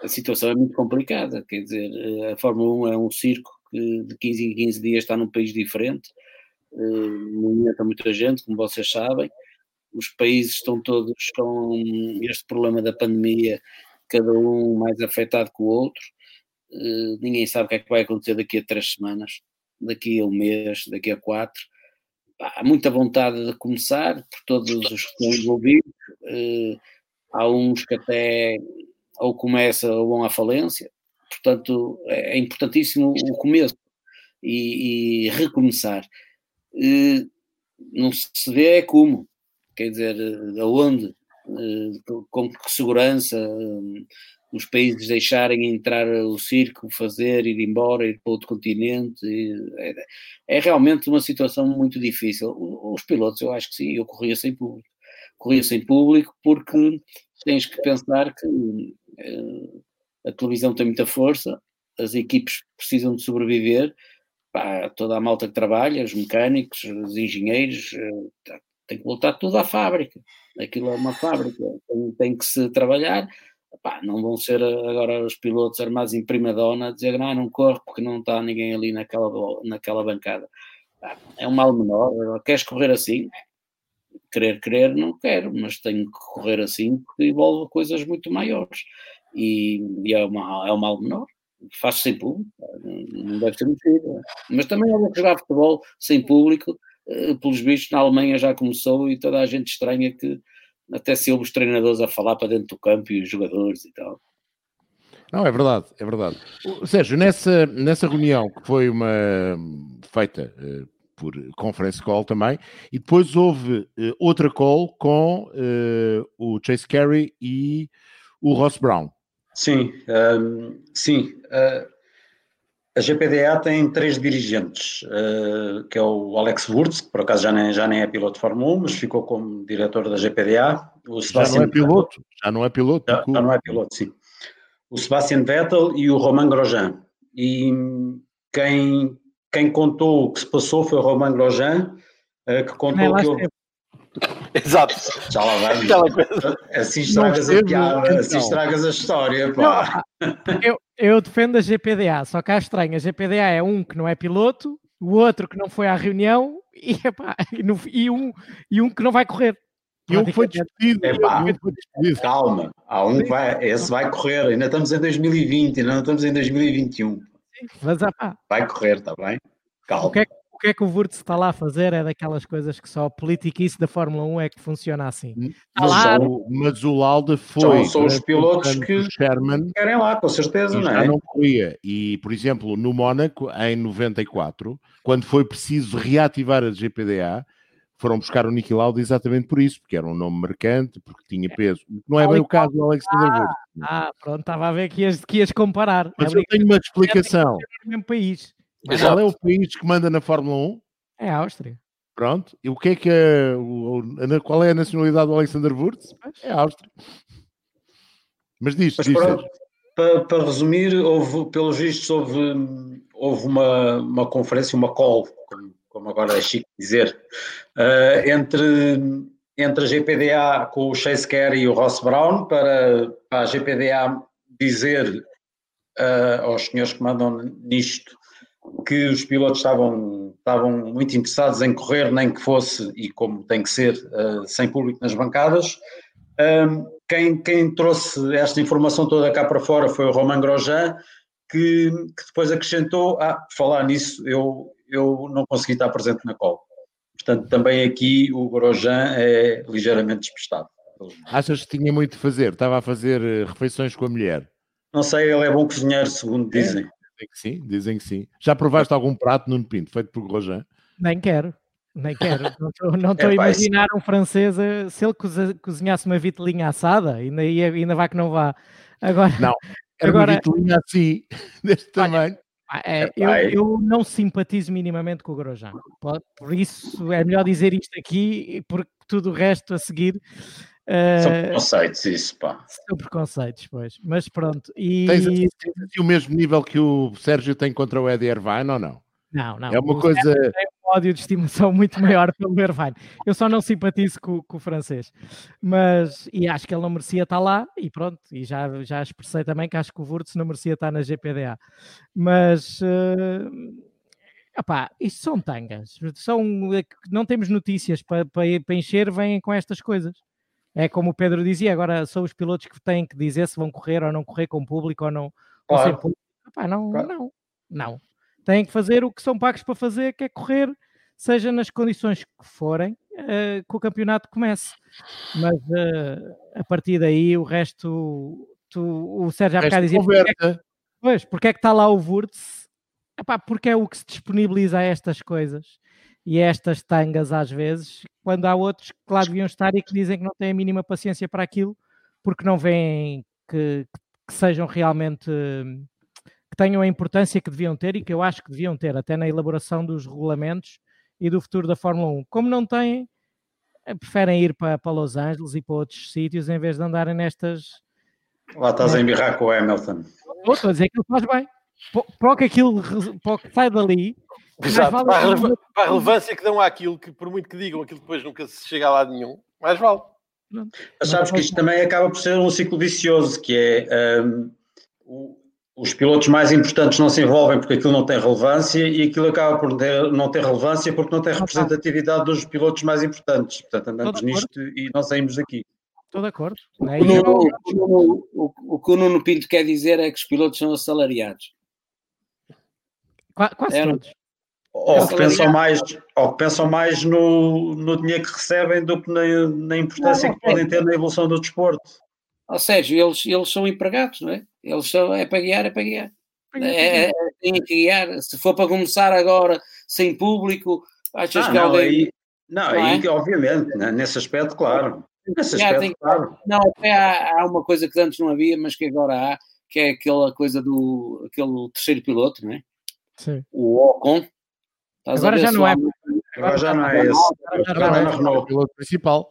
a situação é muito complicada, quer dizer, a Fórmula 1 é um circo que de 15 em 15 dias está num país diferente, movimenta muita gente, como vocês sabem, os países estão todos com este problema da pandemia, cada um mais afetado que o outro, ninguém sabe o que é que vai acontecer daqui a 3 semanas, daqui a um mês, daqui a 4. Há muita vontade de começar, por todos os que estão envolvidos, há uns que até ou começam ou vão à falência, portanto é importantíssimo o começo e recomeçar. Não se vê como, quer dizer, aonde, com que segurança os países deixarem entrar o circo, fazer, ir embora, ir para outro continente, é realmente uma situação muito difícil. Os pilotos, eu acho que sim, eu corria sem público porque tens que pensar que a televisão tem muita força, as equipes precisam de sobreviver, toda a malta que trabalha, os mecânicos, os engenheiros, tem que voltar tudo à fábrica. Aquilo é uma fábrica, tem que se trabalhar. Não vão ser agora os pilotos armados em prima-dona a dizer não corre porque não está ninguém ali naquela bancada. É um mal menor. Queres correr assim? Querer não quero, mas tenho que correr assim porque envolve coisas muito maiores e é um mal menor. Faço sem público, não deve ser mentira, mas também é de jogar futebol sem público, pelos vistos na Alemanha já começou e toda a gente estranha que até se ouve os treinadores a falar para dentro do campo e os jogadores e tal. Não, é verdade. Sérgio, nessa reunião que foi feita por conference call também, e depois houve outra call com o Chase Carey e o Ross Brown. Sim. A GPDA tem 3 dirigentes, que é o Alex Wurz, que por acaso já nem é piloto de Fórmula 1, mas ficou como diretor da GPDA. Já não é piloto. Já não é piloto, sim. O Sebastian Vettel e o Romain Grosjean. E quem contou o que se passou foi o Romain Grosjean, que contou que houve... Exato. Já lá vai. Assim estragas a piada, assim estragas a história, pá. Eu defendo a GPDA, só que há estranho. A GPDA é um que não é piloto, o outro que não foi à reunião e um que não vai correr. E um que foi despedido. Calma, há um que esse vai correr. Ainda estamos em 2020, ainda não estamos em 2021. Sim, mas vai correr, está bem? Calma. O que é que o Wurz está lá a fazer é daquelas coisas que só a politiquice da Fórmula 1 é que funciona assim. Mas o Lauda foi... São os pilotos que querem lá, com certeza, não é? Já não corria. E, por exemplo, no Mónaco, em 94, quando foi preciso reativar a GPDA, foram buscar o Niki Lauda exatamente por isso, porque era um nome marcante, porque tinha peso. Não é bem o caso do Alexander Wurz. Pronto, estava a ver que ias comparar. Mas eu tenho uma explicação. É o mesmo país. Qual é o país que manda na Fórmula 1? É a Áustria. Pronto. E o que é que qual é a nacionalidade do Alexander Wurz? É a Áustria. Mas diz. Para resumir, pelos vistos, houve uma conferência, uma call, como agora é chique dizer, entre a GPDA com o Chase Carey e o Ross Brown, para a GPDA dizer aos senhores que mandam nisto que os pilotos estavam muito interessados em correr, nem que fosse, e como tem que ser, sem público nas bancadas. Quem trouxe esta informação toda cá para fora foi o Romain Grosjean, que depois acrescentou, falar nisso, eu não consegui estar presente na call. Portanto, também aqui o Grosjean é ligeiramente despistado. Achas que tinha muito a fazer? Estava a fazer refeições com a mulher? Não sei, ele é bom cozinheiro, segundo dizem. Dizem que sim. Já provaste algum prato, Nuno Pinto, feito por Grosjean? Nem quero. Não estou a imaginar um francês, se ele cozinhasse uma vitelinha assada, ainda vai que não vá. Agora, não, uma vitelinha assim, deste tamanho. Eu não simpatizo minimamente com o Grosjean. Por isso é melhor dizer isto aqui, porque tudo o resto a seguir... São preconceitos isso, pá. São preconceitos, pois. Mas pronto. Tens o mesmo nível que o Sérgio tem contra o Eddie Irvine ou não? Não. É uma coisa... Tem um ódio de estimação muito maior pelo Irvine. Eu só não simpatizo com o francês. E acho que ele não merecia estar lá, e pronto, e já expressei também que acho que o Wurtz não merecia estar na GPDA. Mas, isto são tangas. Não temos notícias para encher, vêm com estas coisas. É como o Pedro dizia, agora são os pilotos que têm que dizer se vão correr ou não correr com público ou não. Claro. Ou sem público. Não. Têm que fazer o que são pagos para fazer, que é correr, seja nas condições que forem, que o campeonato comece. Mas a partir daí, o resto, o Sérgio há bocado dizia, porque é que está lá o Wurtz? Porque é o que se disponibiliza a estas coisas e a estas tangas às vezes, quando há outros que lá deviam estar e que dizem que não têm a mínima paciência para aquilo, porque não veem que sejam realmente... que tenham a importância que deviam ter e que eu acho que deviam ter, até na elaboração dos regulamentos e do futuro da Fórmula 1. Como não têm, preferem ir para Los Angeles e para outros sítios em vez de andarem nestas... Lá estás a embirrar com o Hamilton. Estou a dizer que ele faz bem. Para o que sai dali... Exato, para a relevância que dão àquilo, que por muito que digam, aquilo depois nunca se chega a lado nenhum, mais vale. Mas sabes que isto também acaba por ser um ciclo vicioso, que é... os pilotos mais importantes não se envolvem porque aquilo não tem relevância e aquilo acaba por não ter relevância porque não tem representatividade dos pilotos mais importantes. Portanto, andamos nisto e não saímos daqui. Estou de acordo. O que o Nuno Pinto quer dizer é que os pilotos são assalariados. Quase todos. Ou que pensam mais no dinheiro que recebem do que na importância que podem ter na evolução do desporto. Sérgio, eles são empregados, não é? Eles são, é para guiar. Têm que guiar. Se for para começar agora sem público, achas que alguém... Aí, obviamente, nesse aspecto, claro. Claro. Não, até há uma coisa que antes não havia, mas que agora há, que é aquela coisa aquele terceiro piloto, não é? Sim. O Ocon. Agora já não é. Agora já não é esse. Agora é o piloto principal.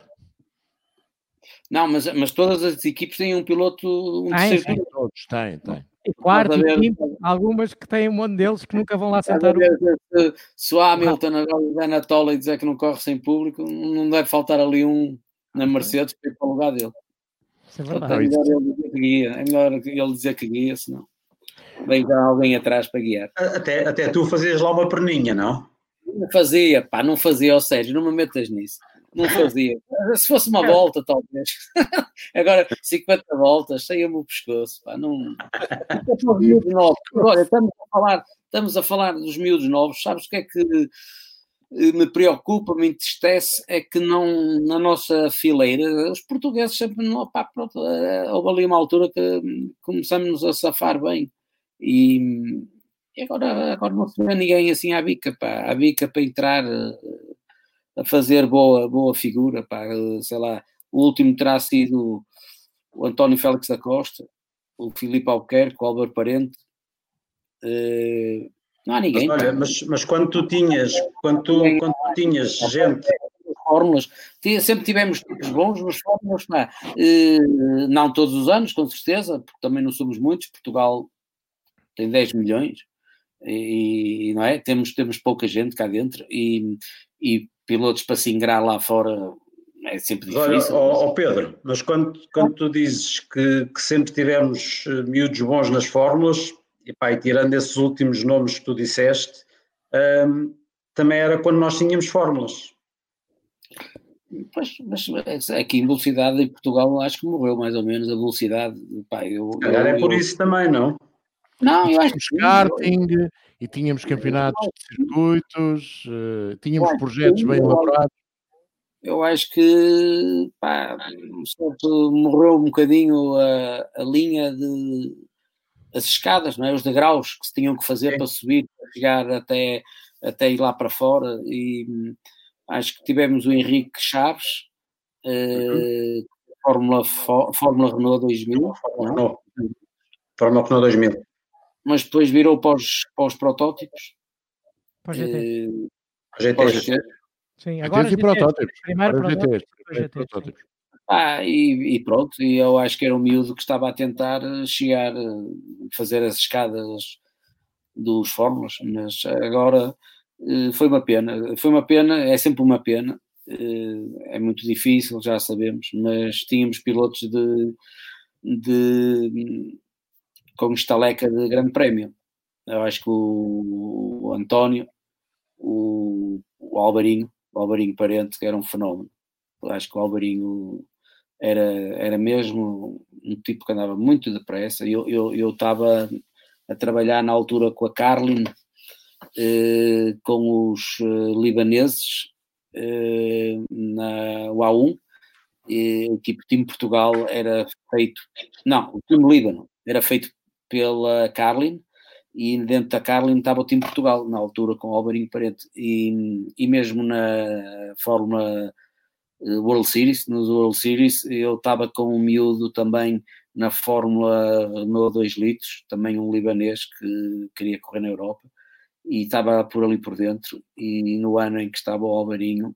Não, mas todas as equipes têm um piloto, terceiro piloto. Todos têm. E quarto e quinto, algumas que têm um monte deles que nunca vão lá sentar. Se o Hamilton agora vai na tola e dizer que não corre sem público, não deve faltar ali um na Mercedes para ir para o lugar dele. Isso é verdade. É melhor ele dizer que guia, senão vem já alguém atrás para guiar. Até tu fazias lá uma perninha, não? Não fazia, Sérgio, não me metas nisso. Não fazia. Se fosse uma volta, talvez. Agora, 50 voltas, saia-me o pescoço. Não... Olha, estamos a falar dos miúdos novos. Sabes o que é que me preocupa, me entristece? É que não, na nossa fileira, os portugueses sempre não... houve ali uma altura que começamos a safar bem. E agora não se vê ninguém assim à bica para entrar... a fazer boa figura, sei lá, o último terá sido o António Félix da Costa, o Filipe Albuquerque, o Álvaro Parente, não há ninguém. Mas quando tu tinhas gente... Fórmulas, sempre tivemos tipos bons nas fórmulas, não todos os anos, com certeza, porque também não somos muitos, Portugal tem 10 milhões, e não é? Temos pouca gente cá dentro, e pilotos para se ingrar lá fora é sempre difícil. Olha, Pedro, mas quando tu dizes que sempre tivemos miúdos bons nas fórmulas, e tirando esses últimos nomes que tu disseste, também era quando nós tínhamos fórmulas. Pois, mas aqui em velocidade em Portugal acho que morreu mais ou menos a velocidade. É por isso também, não? Não, eu acho que karting e tínhamos campeonatos de circuitos, tínhamos projetos bem elaborados. Eu acho que morreu um bocadinho a linha de as escadas, não é? Os degraus que se tinham que fazer para subir, para chegar até ir lá para fora, e acho que tivemos o Henrique Chaves, Fórmula Renault 2000, Fórmula Renault 2000. Mas depois virou para os protótipos. Para o GT. Para o GT. Sim, agora GT protótipos. Primeiro protótipos. E pronto, e eu acho que era um miúdo que estava a tentar chegar, fazer as escadas dos fórmulas, mas agora Foi uma pena, é sempre uma pena, é muito difícil, já sabemos, mas tínhamos pilotos com estaleca de grande prémio. Eu acho que o António, o Alvarinho Parente, que era um fenómeno. Eu acho que o Alvarinho era mesmo um tipo que andava muito depressa. Eu estava a trabalhar na altura com a Carlin, com os libaneses, na A1, o time Portugal era feito... Não, o time Líbano era feito pela Carlin, e dentro da Carlin estava o time Portugal, na altura, com o Alvarinho Parente, e mesmo na Fórmula World Series, nos World Series, eu estava com um miúdo também na Fórmula Renault 2 litros, também um libanês que queria correr na Europa, e estava por ali por dentro, e no ano em que estava o Alvarinho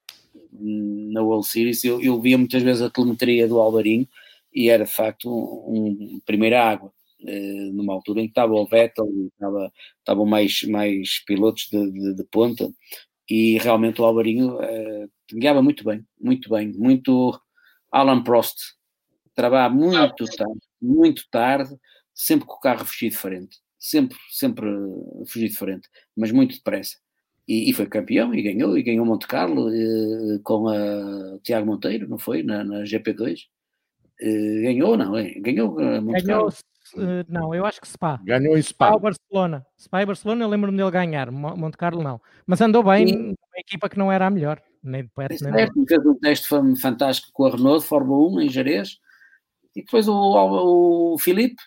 na World Series, eu via muitas vezes a telemetria do Alvarinho, e era de facto um primeira água, numa altura em que estava o Vettel, estavam mais pilotos de ponta, e realmente o Alvarinho guiava muito bem, muito Alan Prost, trabalhava muito tarde, sempre com o carro fugido de frente, sempre fugido de frente, mas muito depressa, e foi campeão, e ganhou Monte Carlo com o Tiago Monteiro, não foi? Na GP2, ganhou Monte Carlo. Não, eu acho que Spa. Ganhou em Spa. Spa e Barcelona, eu lembro-me dele ganhar. Monte Carlo não. Mas andou bem numa equipa que não era a melhor. Nem de perto, nem de perto. Fez um teste fantástico com a Renault, de Fórmula 1, em Jerez. E depois o Filipe,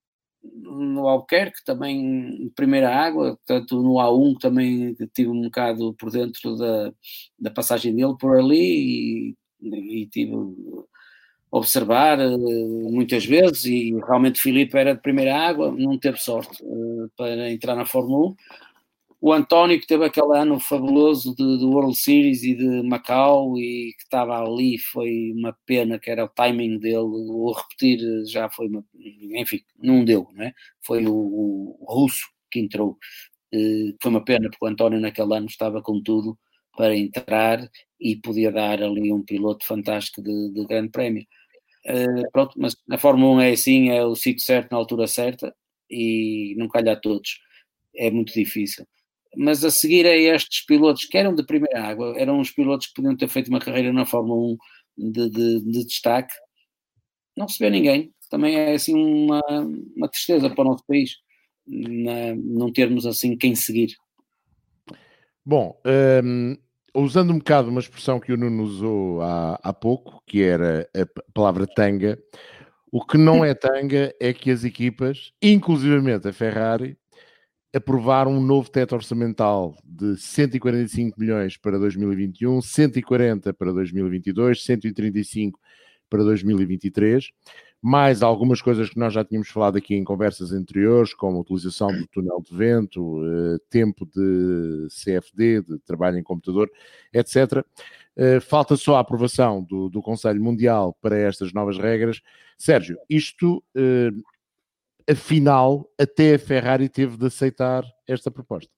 no Albuquerque, também primeira água. Tanto no A1, também tive um bocado por dentro da passagem dele por ali. E tive... observar muitas vezes, e realmente Filipe era de primeira água, não teve sorte para entrar na Fórmula 1. O António, que teve aquele ano fabuloso de World Series e de Macau, e que estava ali, foi uma pena, que era o timing dele, o repetir já foi enfim, não deu, não é? Foi o russo que entrou, foi uma pena, porque o António naquele ano estava com tudo para entrar e podia dar ali um piloto fantástico de grande prémio. Pronto, mas na Fórmula 1 é assim, é o sítio certo na altura certa, e não calha a todos, é muito difícil. Mas a seguir a estes pilotos que eram de primeira água, eram os pilotos que podiam ter feito uma carreira na Fórmula 1 de destaque, não se vê ninguém. Também é assim uma tristeza para o nosso país, não termos assim quem seguir. Bom, usando um bocado uma expressão que o Nuno usou há pouco, que era a palavra tanga, o que não é tanga é que as equipas, inclusivamente a Ferrari, aprovaram um novo teto orçamental de 145 milhões para 2021, 140 para 2022, 135 para 2023, mais algumas coisas que nós já tínhamos falado aqui em conversas anteriores, como a utilização do túnel de vento, tempo de CFD, de trabalho em computador, etc. Falta só a aprovação do Conselho Mundial para estas novas regras. Sérgio, isto, afinal, até a Ferrari teve de aceitar esta proposta.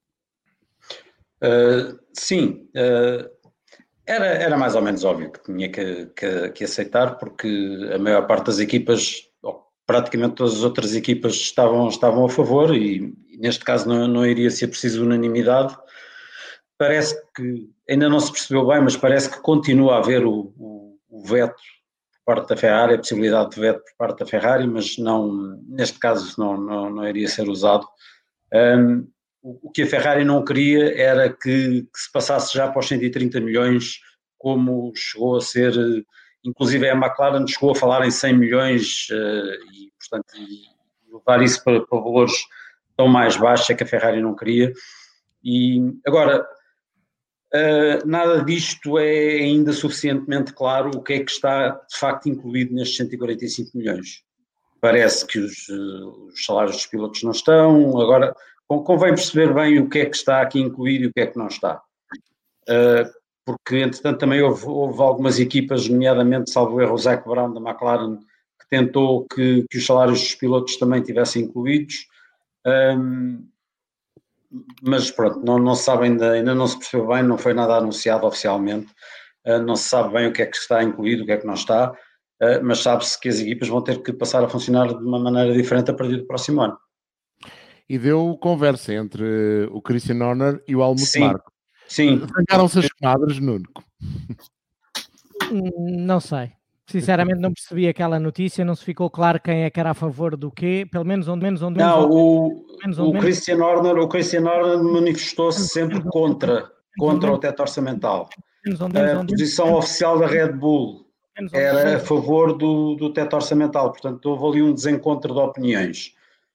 Sim, era mais ou menos óbvio que tinha que aceitar, porque a maior parte das equipas, praticamente todas as outras equipas estavam a favor, e neste caso não iria ser preciso unanimidade. Parece que ainda não se percebeu bem, mas parece que continua a haver o veto por parte da Ferrari, a possibilidade de veto por parte da Ferrari, mas não, neste caso não iria ser usado. O que a Ferrari não queria era que se passasse já para os 130 milhões, como chegou a ser, inclusive a McLaren chegou a falar em 100 milhões, e portanto levar isso para valores tão mais baixos é que a Ferrari não queria. E agora, nada disto é ainda suficientemente claro o que é que está de facto incluído nestes 145 milhões. Parece que os salários dos pilotos não estão. Agora, convém perceber bem o que é que está aqui incluído e o que é que não está. Porque, entretanto, também houve algumas equipas, nomeadamente, salvo erro, o Zac Brown da McLaren, que tentou que os salários dos pilotos também tivessem incluídos. mas pronto, não se sabe ainda não se percebeu bem, não foi nada anunciado oficialmente, não se sabe bem o que é que está incluído, o que é que não está, mas sabe-se que as equipas vão ter que passar a funcionar de uma maneira diferente a partir do próximo ano. E deu conversa entre o Christian Horner e o Helmut Marko. Sim. Zangaram-se as comadres, Nuno? Não sei. Sinceramente não percebi aquela notícia, não se ficou claro quem é que era a favor do quê, pelo menos onde o Christian Horner manifestou-se sempre contra o teto orçamental. A posição oficial da Red Bull era a favor do teto orçamental, portanto houve ali um desencontro de opiniões.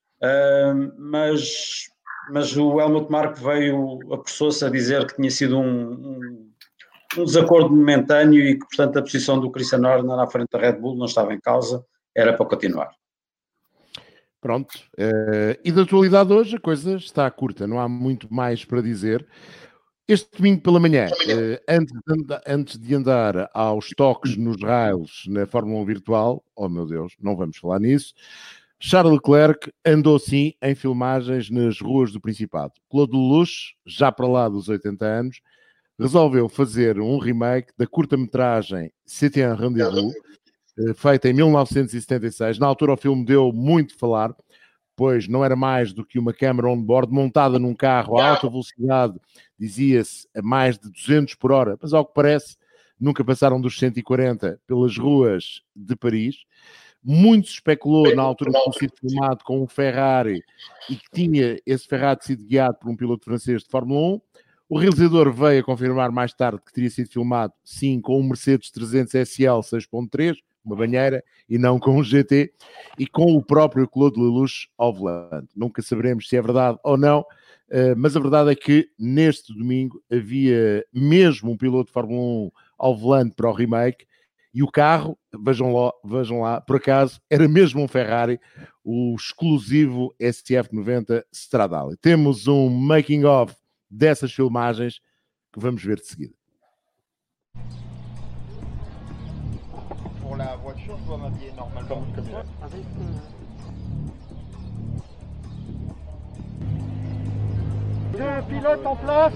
Mas o Helmut Marko apressou-se a dizer que tinha sido um desacordo momentâneo e que, portanto, a posição do Christian Horner na frente da Red Bull não estava em causa, era para continuar. Pronto. E da atualidade hoje a coisa está curta, não há muito mais para dizer. Este domingo pela manhã, antes de andar aos toques nos rails na Fórmula 1 virtual, oh meu Deus, não vamos falar nisso, Charles Leclerc andou sim em filmagens nas ruas do Principado. Claude Lelouch, já para lá dos 80 anos, resolveu fazer um remake da curta-metragem C'était un rendez-vous, feita em 1976. Na altura o filme deu muito a falar, pois não era mais do que uma câmara on-board montada num carro a alta velocidade, dizia-se a mais de 200 por hora, mas ao que parece nunca passaram dos 140 pelas ruas de Paris. Muito se especulou na altura de ter sido filmado com um Ferrari e que tinha esse Ferrari sido guiado por um piloto francês de Fórmula 1. O realizador veio a confirmar mais tarde que teria sido filmado, sim, com um Mercedes 300 SL 6.3, uma banheira, e não com um GT, e com o próprio Claude Lelouch ao volante. Nunca saberemos se é verdade ou não, mas a verdade é que neste domingo havia mesmo um piloto de Fórmula 1 ao volante para o remake, e o carro, vejam lá, por acaso, era mesmo um Ferrari, o exclusivo SF90 Stradale. Temos um making-of dessas filmagens que vamos ver de seguida. Pour la voiture, je dois m'habiller normalement comme ça. Deux pilotes en place.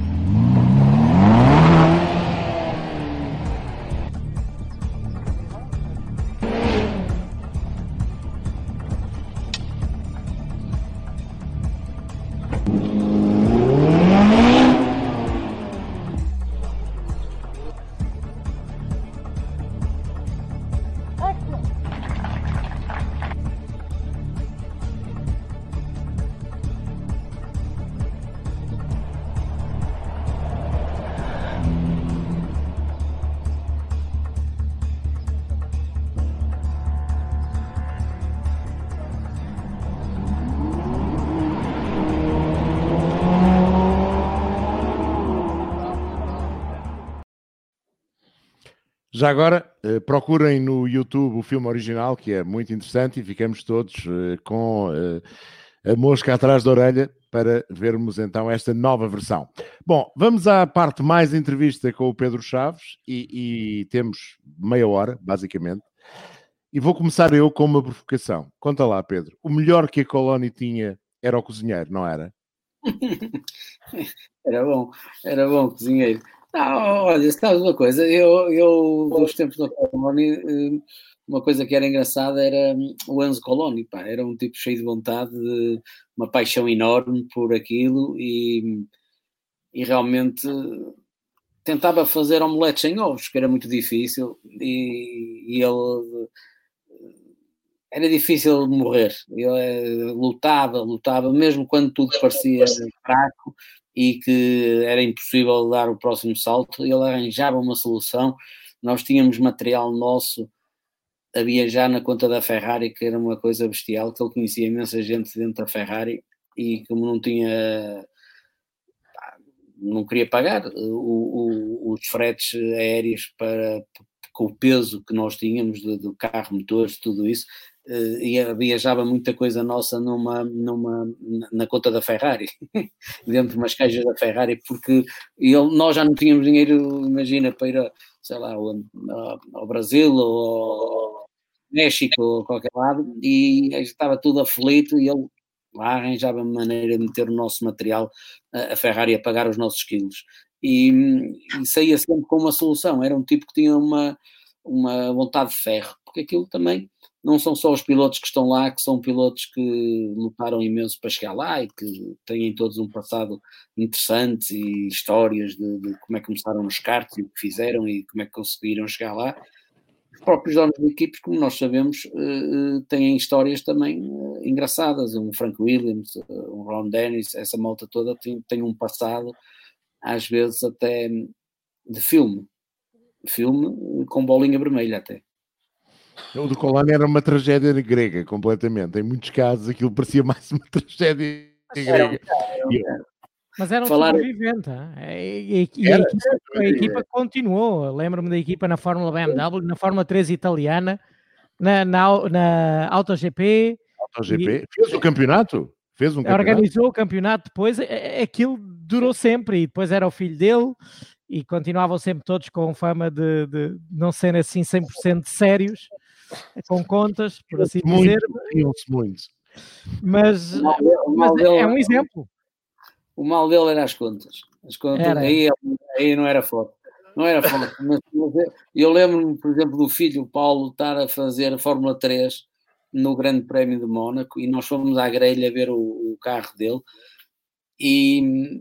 Já agora, procurem no YouTube o filme original, que é muito interessante, e ficamos todos com a mosca atrás da orelha para vermos então esta nova versão. Bom, vamos à parte mais entrevista com o Pedro Chaves, e temos meia hora, basicamente, e vou começar eu com uma provocação. Conta lá, Pedro, o melhor que a Coloni tinha era o cozinheiro, não era? Era bom cozinheiro. Não, olha, sabes uma coisa, eu dos tempos da Coloni, uma coisa que era engraçada era o Enzo Coloni, pá, era um tipo cheio de vontade, uma paixão enorme por aquilo e realmente tentava fazer omeletes sem ovos, que era muito difícil, e ele era difícil de morrer, ele lutava, mesmo quando tudo parecia fraco e que era impossível dar o próximo salto, ele arranjava uma solução. Nós tínhamos material nosso a viajar na conta da Ferrari, que era uma coisa bestial, que ele conhecia imensa gente dentro da Ferrari, e como não queria pagar os fretes aéreos com o peso que nós tínhamos do carro, motores, tudo isso, e viajava muita coisa nossa na conta da Ferrari, dentro de umas caixas da Ferrari, porque nós já não tínhamos dinheiro, imagina, para ir, sei lá, ao Brasil ou ao México ou qualquer lado, e estava tudo aflito, e ele Lá arranjava maneira de meter o nosso material a ferrar e a pagar os nossos quilos. E saía sempre com uma solução. Era um tipo que tinha uma vontade de ferro, porque aquilo também não são só os pilotos que estão lá, que são pilotos que lutaram imenso para chegar lá e que têm todos um passado interessante e histórias de como é que começaram nos karts e o que fizeram e como é que conseguiram chegar lá. Os próprios donos de equipes, como nós sabemos, têm histórias também engraçadas. Um Frank Williams, um Ron Dennis, essa malta toda tem um passado, às vezes até de filme com bolinha vermelha até. O do Colónia era uma tragédia grega, completamente. Em muitos casos aquilo parecia mais uma tragédia grega. Mas era um sobrevivente. A equipa continuou. Lembro-me da equipa na Fórmula BMW, na Fórmula 3 italiana, na AutoGP. Fez o campeonato? Organizou o campeonato depois. Aquilo durou sempre e depois era o filho dele e continuavam sempre todos com fama de não serem assim 100% sérios, com contas, por assim dizer. Muito. Mas é um exemplo. O mal dele era as contas. Aí não era foto. Não era foto. Mas eu lembro-me, por exemplo, do filho, o Paulo, estar a fazer a Fórmula 3 no Grande Prémio de Mónaco e nós fomos à grelha ver o carro dele e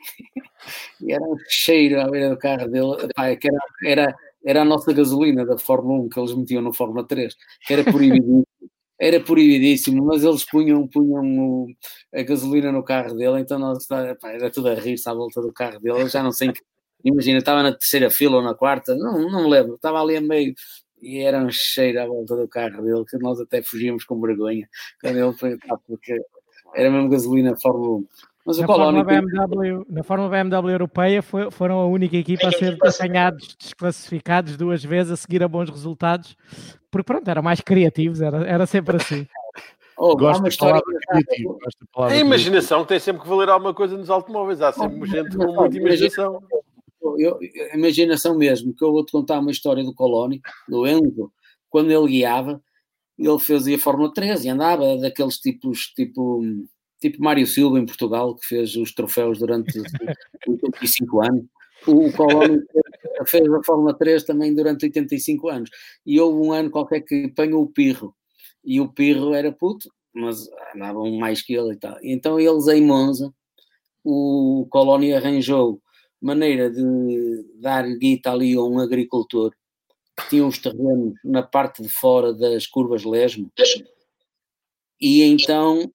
era um cheiro à beira do carro dele, que era a nossa gasolina da Fórmula 1 que eles metiam no Fórmula 3, que era proibidíssimo. Era proibidíssimo, mas eles punham a gasolina no carro dele, então nós, era tudo a rir-se à volta do carro dele. Eu já não sei, imagina, estava na terceira fila ou na quarta, não me lembro, estava ali a meio e era um cheiro à volta do carro dele que nós até fugíamos com vergonha quando ele foi, porque era mesmo gasolina Fórmula 1. Mas na Fórmula BMW europeia foram a única equipa a ser desclassificados 2 vezes a seguir a bons resultados, porque pronto, eram mais criativos, era sempre assim. Gosto de falar criativo. A imaginação tem sempre que valer alguma coisa nos automóveis, há sempre gente com muita imaginação. Imaginação mesmo, que eu vou-te contar uma história do Colónia, do Enzo, quando ele guiava, ele fazia Fórmula 3 e andava daqueles tipos, tipo Mário Silva em Portugal, que fez os troféus durante 85 anos. O Colónia fez a Fórmula 3 também durante 85 anos. E houve um ano qualquer que apanhou o Pirro. E o Pirro era puto, mas andavam mais que ele e tal. E então eles em Monza, o Colónia arranjou maneira de dar guita ali a um agricultor que tinha uns terrenos na parte de fora das curvas Lesmo. E então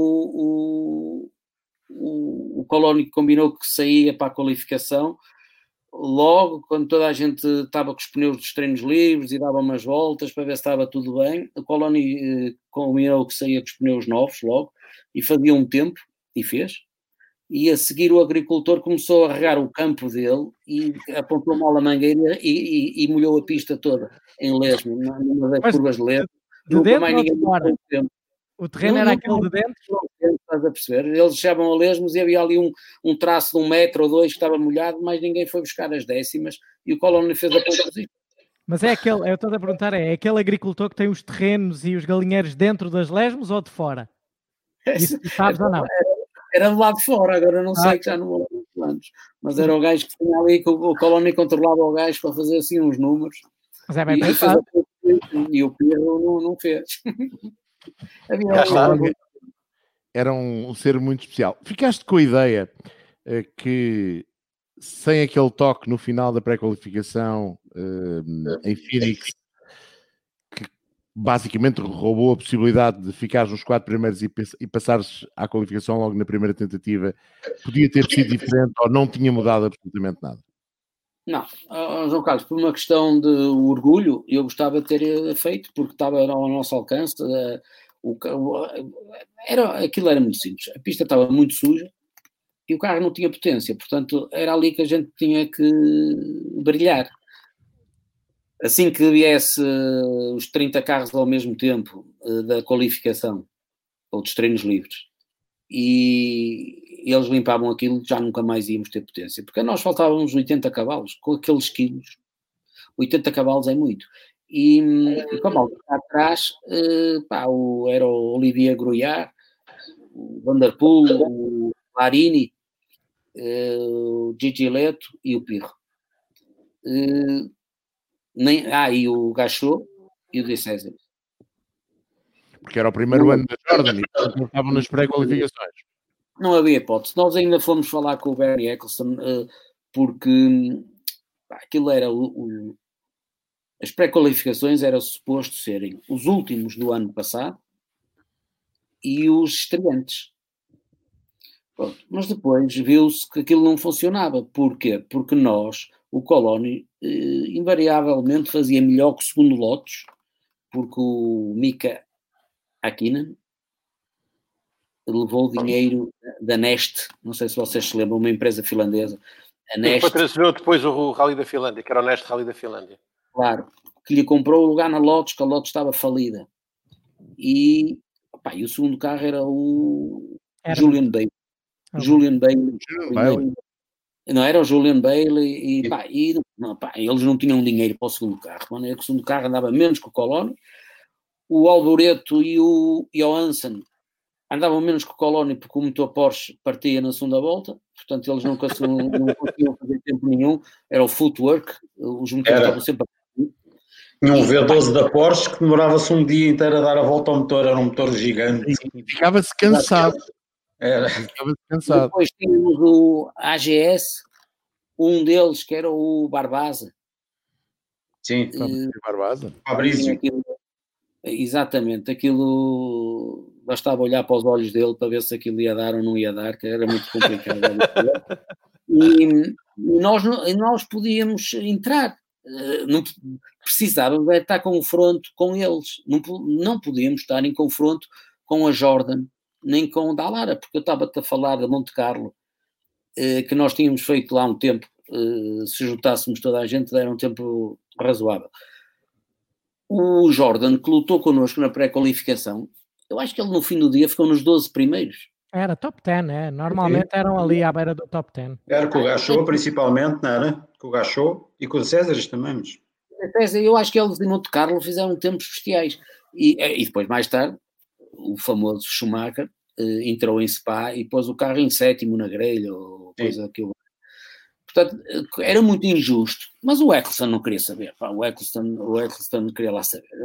o Colónia combinou que saía para a qualificação. Logo, quando toda a gente estava com os pneus dos treinos livres e dava umas voltas para ver se estava tudo bem, o Colónia combinou que saía com os pneus novos logo e fazia um tempo, e fez. E a seguir o agricultor começou a regar o campo dele e apontou mal a mangueira e molhou a pista toda em Lesmo, numa das curvas de Lesmo. Nunca mais ninguém fora. O terreno era aquele de dentro? Estás a perceber? Eles chegavam a Lesmos e havia ali um traço de 1 metro ou 2 que estava molhado, mas ninguém foi buscar as décimas e o Colónia fez a ponta positiva. Mas eu estou a perguntar, é aquele agricultor que tem os terrenos e os galinheiros dentro das Lesmos ou de fora? Isso sabes ou não? Era de lá de fora, agora não sei, que já não vou ver planos. Mas era o gajo que tinha ali, que o Colónia controlava o gajo para fazer assim uns números. Mas é bem pensado. E o Pirro não fez. Era um ser muito especial. Ficaste com a ideia que sem aquele toque no final da pré-qualificação em Phoenix, que basicamente roubou a possibilidade de ficares nos 4 primeiros e passares à qualificação logo na primeira tentativa, podia ter sido diferente ou não tinha mudado absolutamente nada? Não, João Carlos, por uma questão de orgulho, eu gostava de ter feito, porque estava ao nosso alcance. Aquilo era muito simples. A pista estava muito suja e o carro não tinha potência, portanto era ali que a gente tinha que brilhar. Assim que viesse os 30 carros ao mesmo tempo da qualificação ou dos treinos livres e eles limpavam aquilo, já nunca mais íamos ter potência, porque a nós faltávamos 80 cavalos, com aqueles quilos, 80 cavalos é muito. E como atrás, era o Olivier Grouillard, o Vanderpool, o Larini, o Gigi Leto e o Pirro. E o Gachot e o De César. Porque era o primeiro ano da Jordan e portanto estavam nas pré-qualificações. Não havia hipótese. Nós ainda fomos falar com o Barry Eccleston porque aquilo era as pré-qualificações eram suposto serem os últimos do ano passado e os estreantes. Pronto. Mas depois viu-se que aquilo não funcionava. Porquê? Porque nós, o Colónio, invariavelmente fazia melhor que o segundo Lotus, porque o Mika Hakkinen levou o dinheiro da Neste, não sei se vocês se lembram, uma empresa finlandesa. A Neste, patrocinou depois o Rally da Finlândia, que era o Neste Rally da Finlândia. Claro, que lhe comprou o lugar na Lotus, que a Lotus estava falida. E o segundo carro era o Julian Bailey. Julian Bailey. Não era o Julian Bailey eles não tinham dinheiro para o segundo carro. O segundo carro andava menos que o Colónio. O Alboreto e o Johansson andavam menos que o Colónio porque o motor Porsche partia na segunda volta, portanto eles não conseguiam fazer tempo nenhum, era o footwork, os motores estavam sempre a... Tinha um V12 da Porsche que demorava-se um dia inteiro a dar a volta ao motor, era um motor gigante. E ficava-se cansado. Ficava-se cansado. Depois tínhamos o AGS, um deles que era o Barbasa. Sim, Barbasa. Fabrício. Exatamente, aquilo bastava olhar para os olhos dele para ver se aquilo ia dar ou não ia dar, que era muito complicado. E nós podíamos entrar, não precisávamos de estar em confronto com eles, não podíamos estar em confronto com a Jordan, nem com o Dallara, porque eu estava-te a falar da Monte Carlo, que nós tínhamos feito lá um tempo, se juntássemos toda a gente, era um tempo razoável. O Jordan, que lutou connosco na pré-qualificação, eu acho que ele no fim do dia ficou nos 12 primeiros. Era top 10, normalmente eram ali à beira do top 10. Era com o Gachot principalmente, não era? Com o Gachot e com o César também. Eu acho que eles em Monte Carlo fizeram tempos bestiais. E depois, mais tarde, o famoso Schumacher entrou em Spa e pôs o carro em sétimo na grelha, ou coisa daquilo. Portanto, era muito injusto, mas o Eccleston não queria saber. O Eccleston não queria lá saber.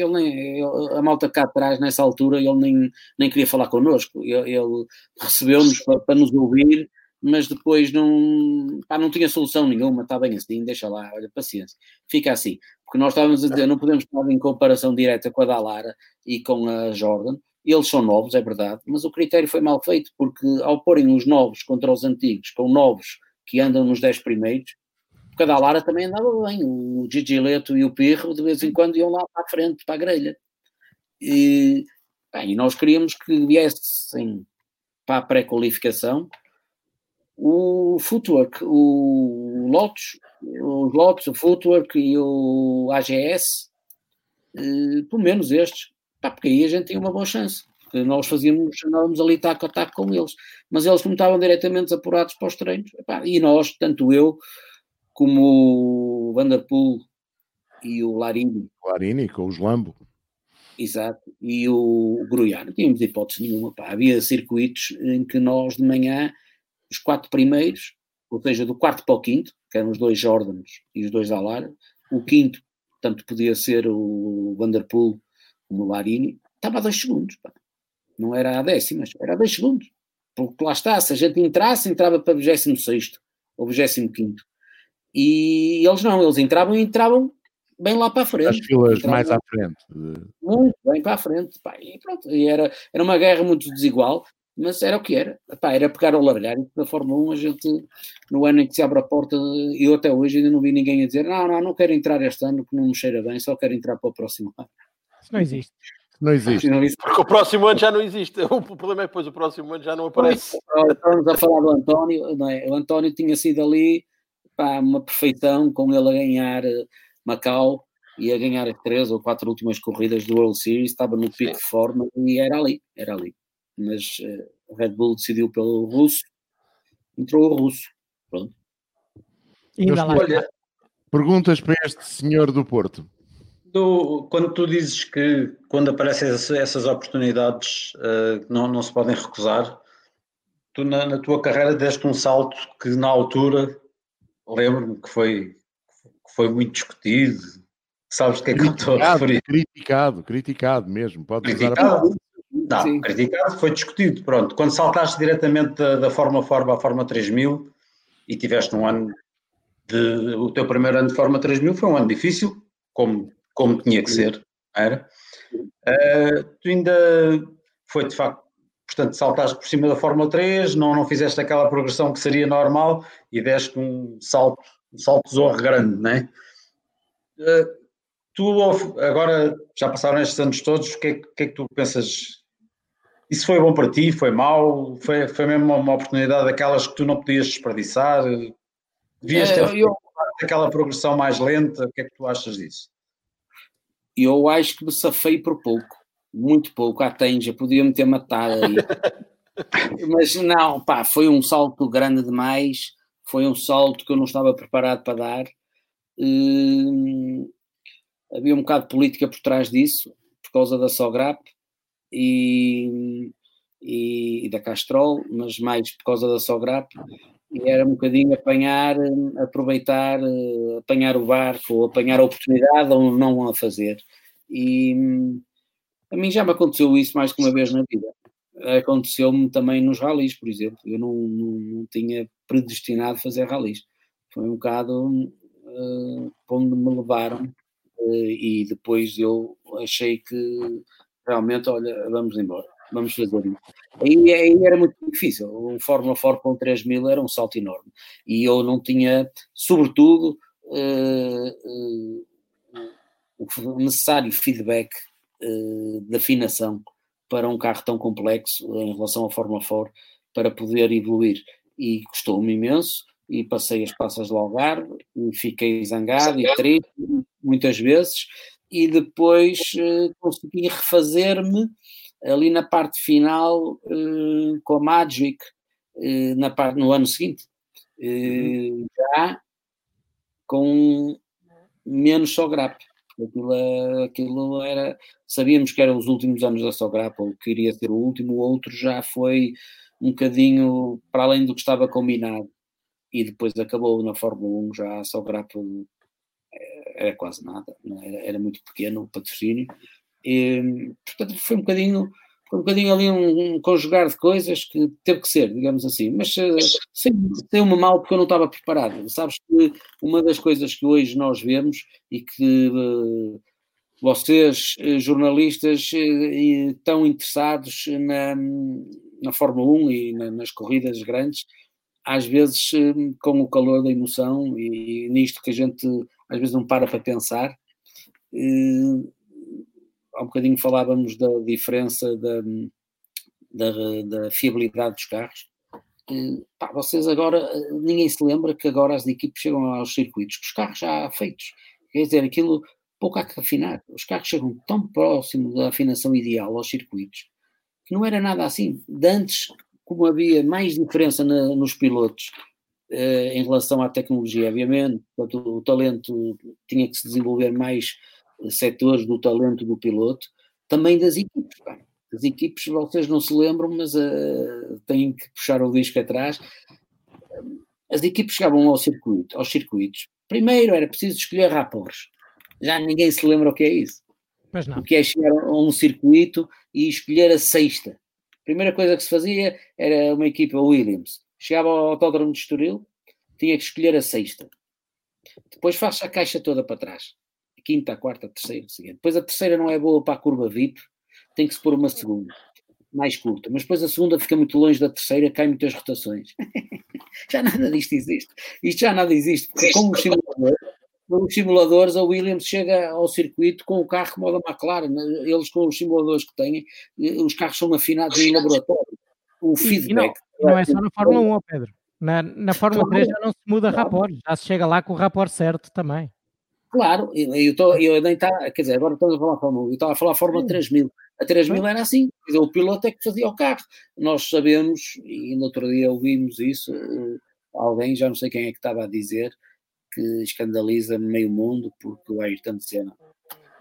A malta cá atrás, nessa altura, ele nem queria falar connosco. Ele recebeu-nos para nos ouvir, mas depois não tinha solução nenhuma. Está bem assim, deixa lá, olha, paciência. Fica assim. Porque nós estávamos a dizer, não podemos estar em comparação direta com a Dallara e com a Jordan. Eles são novos, é verdade, mas o critério foi mal feito, porque ao porem os novos contra os antigos, com novos que andam nos 10 primeiros, porque a Dallara também andava bem, o Gigi Leto e o Pirro de vez em quando iam lá para a frente, para a grelha. E nós queríamos que viessem para a pré-qualificação o Footwork, o Lotus, o Footwork e o AGS, pelo menos estes, porque aí a gente tinha uma boa chance. Nós andávamos ali taco a taco com eles, mas eles não estavam diretamente apurados para os treinos. E nós, tanto eu como o Vanderpool e o Larini com os Lambo, exato, e o Gruyar, não tínhamos hipótese nenhuma. Havia circuitos em que nós de manhã, os 4 primeiros, ou seja, do quarto para o quinto, que eram os 2 Jordans e os 2 Dallara, o quinto, tanto podia ser o Vanderpool como o Larini, estava a 2 segundos, não era a décimas, era a 2 segundos, porque lá está, se a gente entrava para o 26º ou 25º, e eles não, eles entravam bem lá para a frente. As filas mais à frente. Muito bem para a frente, e pronto, e era uma guerra muito desigual, mas era o que era, era pegar ao largar, e na Fórmula 1 a gente, no ano em que se abre a porta, eu até hoje ainda não vi ninguém a dizer, não quero entrar este ano, que não me cheira bem, só quero entrar para o próximo ano. Isso não existe. Não existe. Porque o próximo ano já não existe. O problema é que depois o próximo ano já não aparece. Estamos a falar do António, não é? O António tinha sido ali uma perfeição, com ele a ganhar Macau e a ganhar as 3 ou 4 últimas corridas do World Series, estava no pico de forma e era ali. Mas o Red Bull decidiu pelo russo, entrou o russo. Pronto. Ainda lá. Perguntas para este senhor do Porto. Quando tu dizes que quando aparecem essas oportunidades não se podem recusar, tu na tua carreira deste um salto que na altura, lembro-me que foi muito discutido. Sabes do que é que eu estou a referir? Criticado mesmo. Pode usar Não, criticado, foi discutido. Pronto, quando saltaste diretamente da Fórmula Ford à Fórmula 3000 e tiveste um ano o teu primeiro ano de Fórmula 3000 foi um ano difícil, como tinha que ser, era. Tu ainda foi de facto, portanto, saltaste por cima da Fórmula 3, não fizeste aquela progressão que seria normal e deste um salto zorro grande, não é? Tu agora, já passaram estes anos todos, o que é que tu pensas? Isso foi bom para ti? Foi mau? Foi mesmo uma oportunidade daquelas que tu não podias desperdiçar? Devias ter feito aquela progressão mais lenta? O que é que tu achas disso? Eu acho que me safei por pouco, muito pouco. A Tenja podia-me ter matado aí. Mas não, pá, foi um salto grande demais. Foi um salto que eu não estava preparado para dar. Havia um bocado de política por trás disso, por causa da Sograp e da Castrol, mas mais por causa da Sograp. E era um bocadinho aproveitar, apanhar o barco, ou apanhar a oportunidade ou não a fazer. E a mim já me aconteceu isso mais que uma vez na vida. Aconteceu-me também nos ralis, por exemplo. Eu não tinha predestinado a fazer ralis. Foi um bocado onde me levaram e depois eu achei que realmente, olha, vamos embora. Vamos fazer isso. Aí era muito difícil. O Fórmula Ford com 3000 era um salto enorme. E eu não tinha, sobretudo, o necessário feedback de afinação para um carro tão complexo em relação à Fórmula Ford para poder evoluir. E custou-me imenso. E passei as passas do Algarve e fiquei zangado e triste muitas vezes. E depois consegui refazer-me ali na parte final com a Magic no ano seguinte, já com menos Sograp. Aquilo era, sabíamos que eram os últimos anos da Sograp, ou que iria ser o último. O outro já foi um bocadinho para além do que estava combinado, e depois acabou na Fórmula 1. Já a Sograp era quase nada, era muito pequeno o patrocínio. Portanto, foi um bocadinho ali um conjugar de coisas que teve que ser, digamos assim, mas saiu-me mal porque eu não estava preparado. Sabes que uma das coisas que hoje nós vemos e que vocês, jornalistas, estão interessados na Fórmula 1 e nas corridas grandes, às vezes com o calor da emoção e nisto que a gente às vezes não para pensar. Há um bocadinho falávamos da diferença da fiabilidade dos carros. Vocês agora, ninguém se lembra que agora as equipes chegam aos circuitos, com os carros já feitos. Quer dizer, aquilo pouco há que afinar. Os carros chegam tão próximo da afinação ideal aos circuitos que não era nada assim. De antes, como havia mais diferença nos pilotos em relação à tecnologia, obviamente, portanto, o talento tinha que se desenvolver mais setores do talento do piloto, também das equipes. As equipes, vocês não se lembram, mas têm que puxar o disco atrás. As equipes chegavam aos circuitos. Primeiro era preciso escolher rapores. Já ninguém se lembra o que é isso. Mas não. O que é chegar a um circuito e escolher a sexta. A primeira coisa que se fazia era uma equipa Williams. Chegava ao Autódromo de Estoril, tinha que escolher a sexta. Depois faz a caixa toda para trás. A quinta, a quarta, a terceira, a seguinte. Depois a terceira não é boa para a curva VIP, tem que se pôr uma segunda, mais curta. Mas depois a segunda fica muito longe da terceira, cai muitas rotações. Já nada disto existe. Isto já nada existe. Porque com os simuladores, a Williams chega ao circuito com o carro como o da McLaren. Eles, com os simuladores que têm, os carros são afinados em laboratório. O feedback. E não é só na Fórmula 1, Pedro. Na Fórmula 3 já não se muda rapor, já se chega lá com o rapor certo também. Claro, eu nem estava, quer dizer, agora estamos a falar Fórmula 1, eu estava a falar Fórmula 3000. A 3000 era assim, o piloto é que fazia o carro. Nós sabemos, e no outro dia ouvimos isso, alguém, já não sei quem é que estava a dizer, que escandaliza meio mundo porque o Ayrton Senna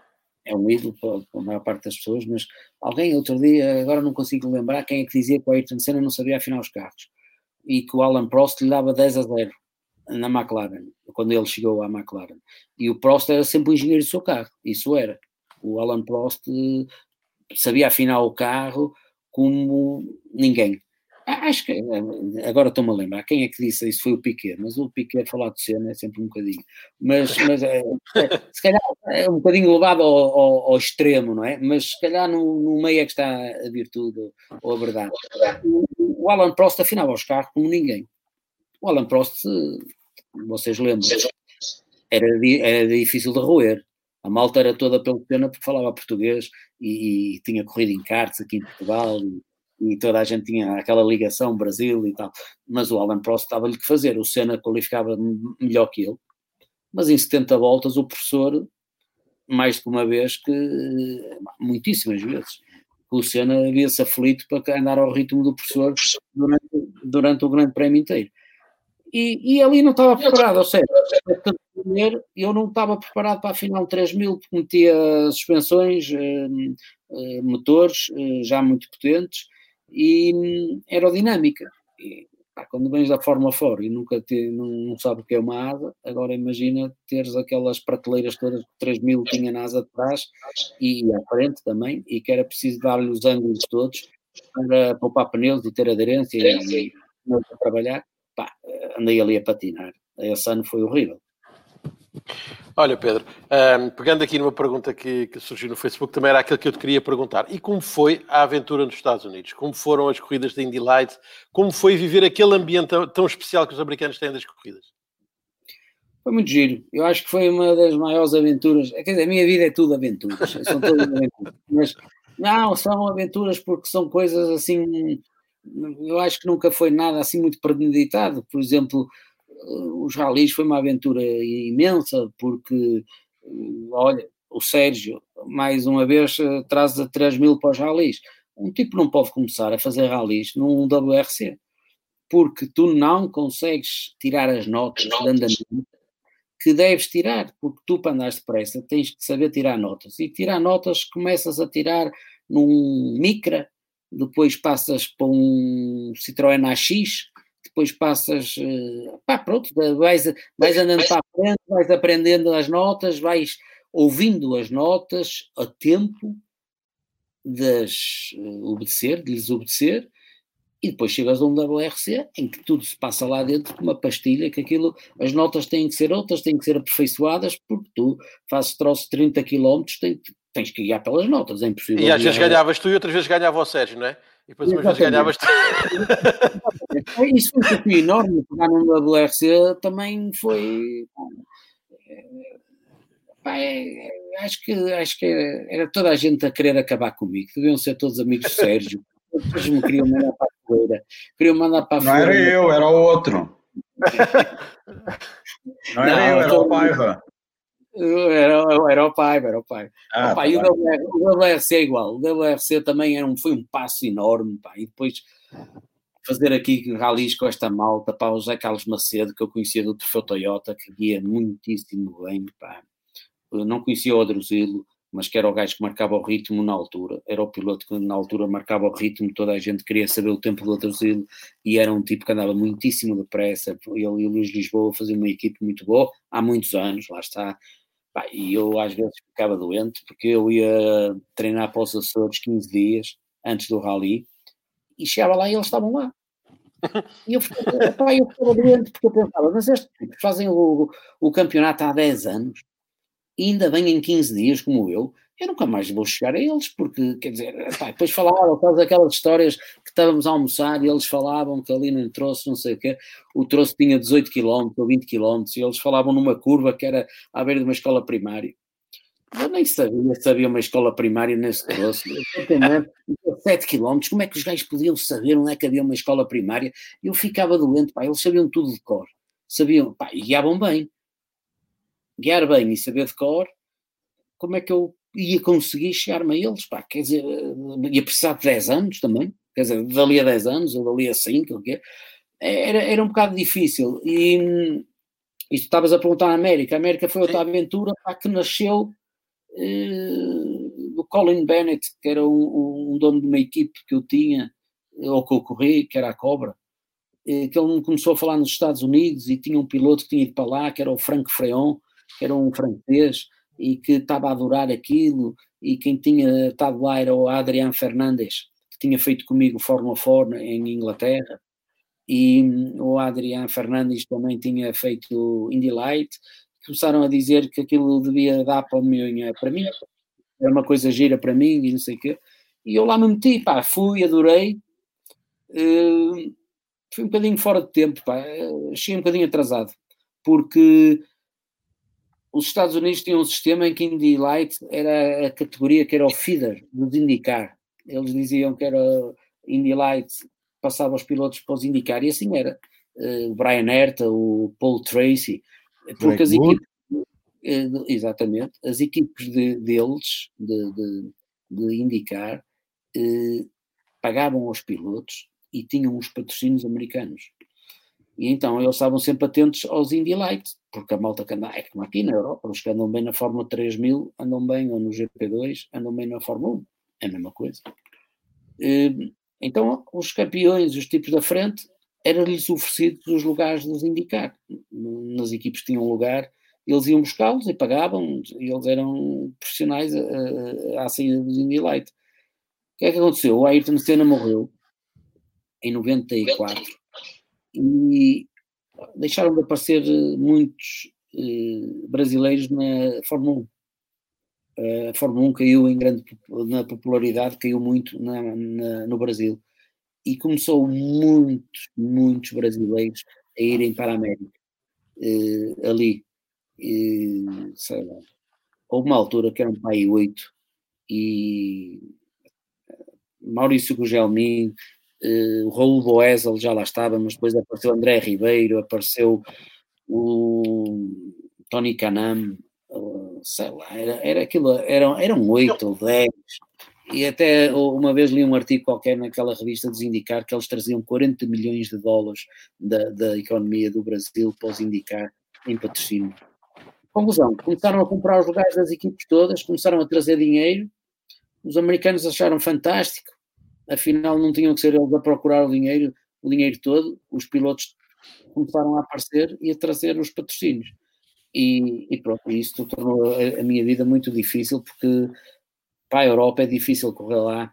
é um ídolo para a maior parte das pessoas, mas alguém outro dia, agora não consigo lembrar quem é que dizia que o Ayrton Senna não sabia afinar os carros e que o Alan Prost lhe dava 10-0 na McLaren, quando ele chegou à McLaren. E o Prost era sempre o engenheiro do seu carro, isso era. O Alan Prost sabia afinar o carro como ninguém. Acho que, agora estou-me a lembrar, quem é que disse isso? Foi o Piquet, mas o Piquet falar de Senna é sempre um bocadinho. Mas se calhar é um bocadinho levado ao extremo, não é? Mas se calhar no meio é que está a virtude ou a verdade. O Alan Prost afinava os carros como ninguém. O Alan Prost, vocês lembram, era difícil de roer. A malta era toda pelo Senna porque falava português e tinha corrido em karts aqui em Portugal e toda a gente tinha aquela ligação Brasil e tal. Mas o Alan Prost estava-lhe que fazer. O Senna qualificava melhor que ele. Mas em 70 voltas o professor, mais de uma vez, muitíssimas vezes, o Senna havia-se aflito para andar ao ritmo do professor durante o grande prémio inteiro. E ali não estava preparado, ou seja, eu não estava preparado para a final 3000, porque metia suspensões, motores já muito potentes e aerodinâmica. E, quando vens da Fórmula 4 e não sabe o que é uma asa, agora imagina teres aquelas prateleiras todas que 3000 tinha na asa de trás e à frente também, e que era preciso dar-lhe os ângulos todos para poupar pneus e ter aderência e para trabalhar. Andei ali a patinar. Esse ano foi horrível. Olha, Pedro, pegando aqui numa pergunta que surgiu no Facebook, também era aquilo que eu te queria perguntar. E como foi a aventura nos Estados Unidos? Como foram as corridas de Indy Lights? Como foi viver aquele ambiente tão especial que os americanos têm das corridas? Foi muito giro. Eu acho que foi uma das maiores aventuras. Quer dizer, a minha vida é tudo aventuras. São todas aventuras. Mas não, são aventuras porque são coisas assim... Eu acho que nunca foi nada assim muito premeditado. Por exemplo, os ralis foi uma aventura imensa, porque, olha, o Sérgio, mais uma vez, traz a 3000 para os ralis. Um tipo não pode começar a fazer ralis num WRC, porque tu não consegues tirar as notas de andamento que deves tirar, porque tu, para andares depressa, tens que saber tirar notas. E tirar notas começas a tirar num Micra, depois passas para um Citroën AX, depois passas, pronto, vais andando para a frente, vais aprendendo as notas, vais ouvindo as notas a tempo de lhes obedecer, e depois chegas a um WRC em que tudo se passa lá dentro com uma pastilha, que aquilo, as notas têm que ser outras, têm que ser aperfeiçoadas, porque tu fazes troço de 30 km, tens que guiar pelas notas, é impossível. E às vezes ganhavas tu e outras vezes ganhava o Sérgio, não é? E depois umas vezes ganhavas tu. Isso foi um desafio enorme, pegar num WRC também foi... acho que era toda a gente a querer acabar comigo, deviam ser todos amigos do Sérgio. Depois me queriam mandar para a fogueira. Não era eu, era o outro. Não era o Paiva. Era o Paiva. E o WRC é igual. O WRC também foi um passo enorme, e depois fazer aqui ralis com esta malta, o José Carlos Macedo, que eu conhecia do Troféu Toyota, que guia muitíssimo bem, Eu não conhecia o Adruzilo, mas que era o gajo que marcava o ritmo na altura, era o piloto que na altura marcava o ritmo, toda a gente queria saber o tempo do Adruzilo, e era um tipo que andava muitíssimo depressa. Ele e o Luís Lisboa faziam uma equipe muito boa, há muitos anos, lá está. E eu às vezes ficava doente, porque eu ia treinar para os Açores 15 dias antes do rally, e chegava lá e eles estavam lá. E eu ficava doente, porque eu pensava, mas estes tipos fazem o campeonato há 10 anos, e ainda vêm em 15 dias como eu nunca mais vou chegar a eles, porque, quer dizer, depois falavam aquelas histórias que estávamos a almoçar e eles falavam que ali num troço, não sei o quê, o troço tinha 18 km ou 20 km, e eles falavam numa curva que era à beira de uma escola primária. Eu nem sabia uma escola primária nesse troço, 7 km, como é que os gajos podiam saber onde é que havia uma escola primária? Eu ficava doente, eles sabiam tudo de cor, sabiam, e guiavam bem. Guiar bem e saber de cor, como é que eu ia conseguir chegar-me a eles? Quer dizer, ia precisar de 10 anos também, quer dizer, dali a 10 anos ou dali a 5, era um bocado difícil. E tu estavas a perguntar à América. A América foi outra aventura que nasceu do Colin Bennett, que era um dono de uma equipe que eu tinha, ou que eu corri, que era a Cobra, que ele me começou a falar nos Estados Unidos e tinha um piloto que tinha ido para lá, que era o Frank Freon, que era um francês, e que estava a adorar aquilo, e quem tinha estado lá era o Adrian Fernandes, que tinha feito comigo Fórmula 4 em Inglaterra, e o Adrian Fernandes também tinha feito Indy Light. Começaram a dizer que aquilo devia dar para mim, era uma coisa gira para mim e não sei o quê, e eu lá me meti, pá, fui, adorei, fui um bocadinho fora de tempo, pá, achei um bocadinho atrasado, porque os Estados Unidos tinham um sistema em que Indy Light era a categoria que era o feeder dos IndyCar. Eles diziam que era Indy Light, passava os pilotos para os IndyCar, e assim era. O Brian Herta, o Paul Tracy, porque as equipes, exatamente, as equipes deles, de IndyCar, pagavam aos pilotos e tinham os patrocínios americanos. E então eles estavam sempre atentos aos Indy Light, porque a malta que anda, é como aqui na Europa, os que andam bem na Fórmula 3000 andam bem, ou no GP2 andam bem na Fórmula 1, é a mesma coisa. Então os campeões, os tipos da frente, eram-lhes oferecidos os lugares dos IndyCar. Nas equipes que tinham lugar, eles iam buscá-los e pagavam, e eles eram profissionais à saída dos Indy Light. O que é que aconteceu? O Ayrton Senna morreu em 94 e deixaram de aparecer muitos brasileiros na Fórmula 1. A Fórmula 1 caiu na popularidade, caiu muito no Brasil, e começou muitos brasileiros a irem para a América, ali, sei lá, houve uma altura que eram para aí 8, e Maurício Gugelmin, o Raul Boesel já lá estava, mas depois apareceu André Ribeiro, apareceu o Tony Kanam, sei lá, era aquilo, eram 8 ou 10, e até uma vez li um artigo qualquer naquela revista dos IndyCar que eles traziam 40 milhões de dólares da economia do Brasil para os IndyCar em patrocínio. Conclusão, começaram a comprar os lugares das equipes todas, começaram a trazer dinheiro, os americanos acharam fantástico, afinal não tinham que ser eles a procurar o dinheiro todo, os pilotos começaram a aparecer e a trazer os patrocínios. E pronto, isso tornou a minha vida muito difícil, porque para a Europa é difícil correr lá,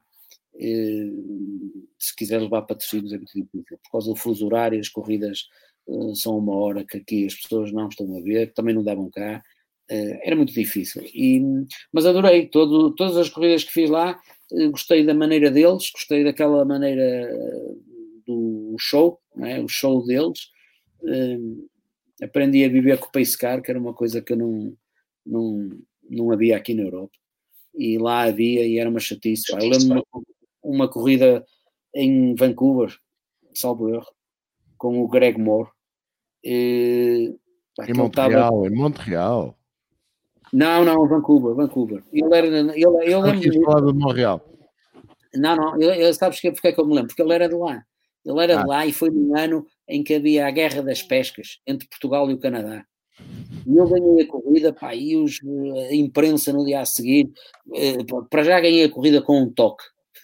se quiser levar patrocínios é muito difícil, por causa do fuso horário, as corridas são 1 hora que aqui as pessoas não estão a ver, também não davam cá, era muito difícil, mas adorei todas as corridas que fiz lá, gostei da maneira deles, gostei daquela maneira do show, não é? O show deles, aprendi a viver com o pace car, que era uma coisa que eu não havia aqui na Europa, e lá havia, e era uma chatice. Eu lembro-me uma corrida em Vancouver, salvo erro, com o Greg Moore. Em Montreal. Não, Vancouver. Eu lembro-me de Montreal. Não, sabes porque é que eu me lembro? Porque ele era de lá. Ele era de lá, e foi num ano em que havia a Guerra das Pescas entre Portugal e o Canadá. E eu ganhei a corrida, pá, e a imprensa no dia a seguir, para já ganhei a corrida com um toque.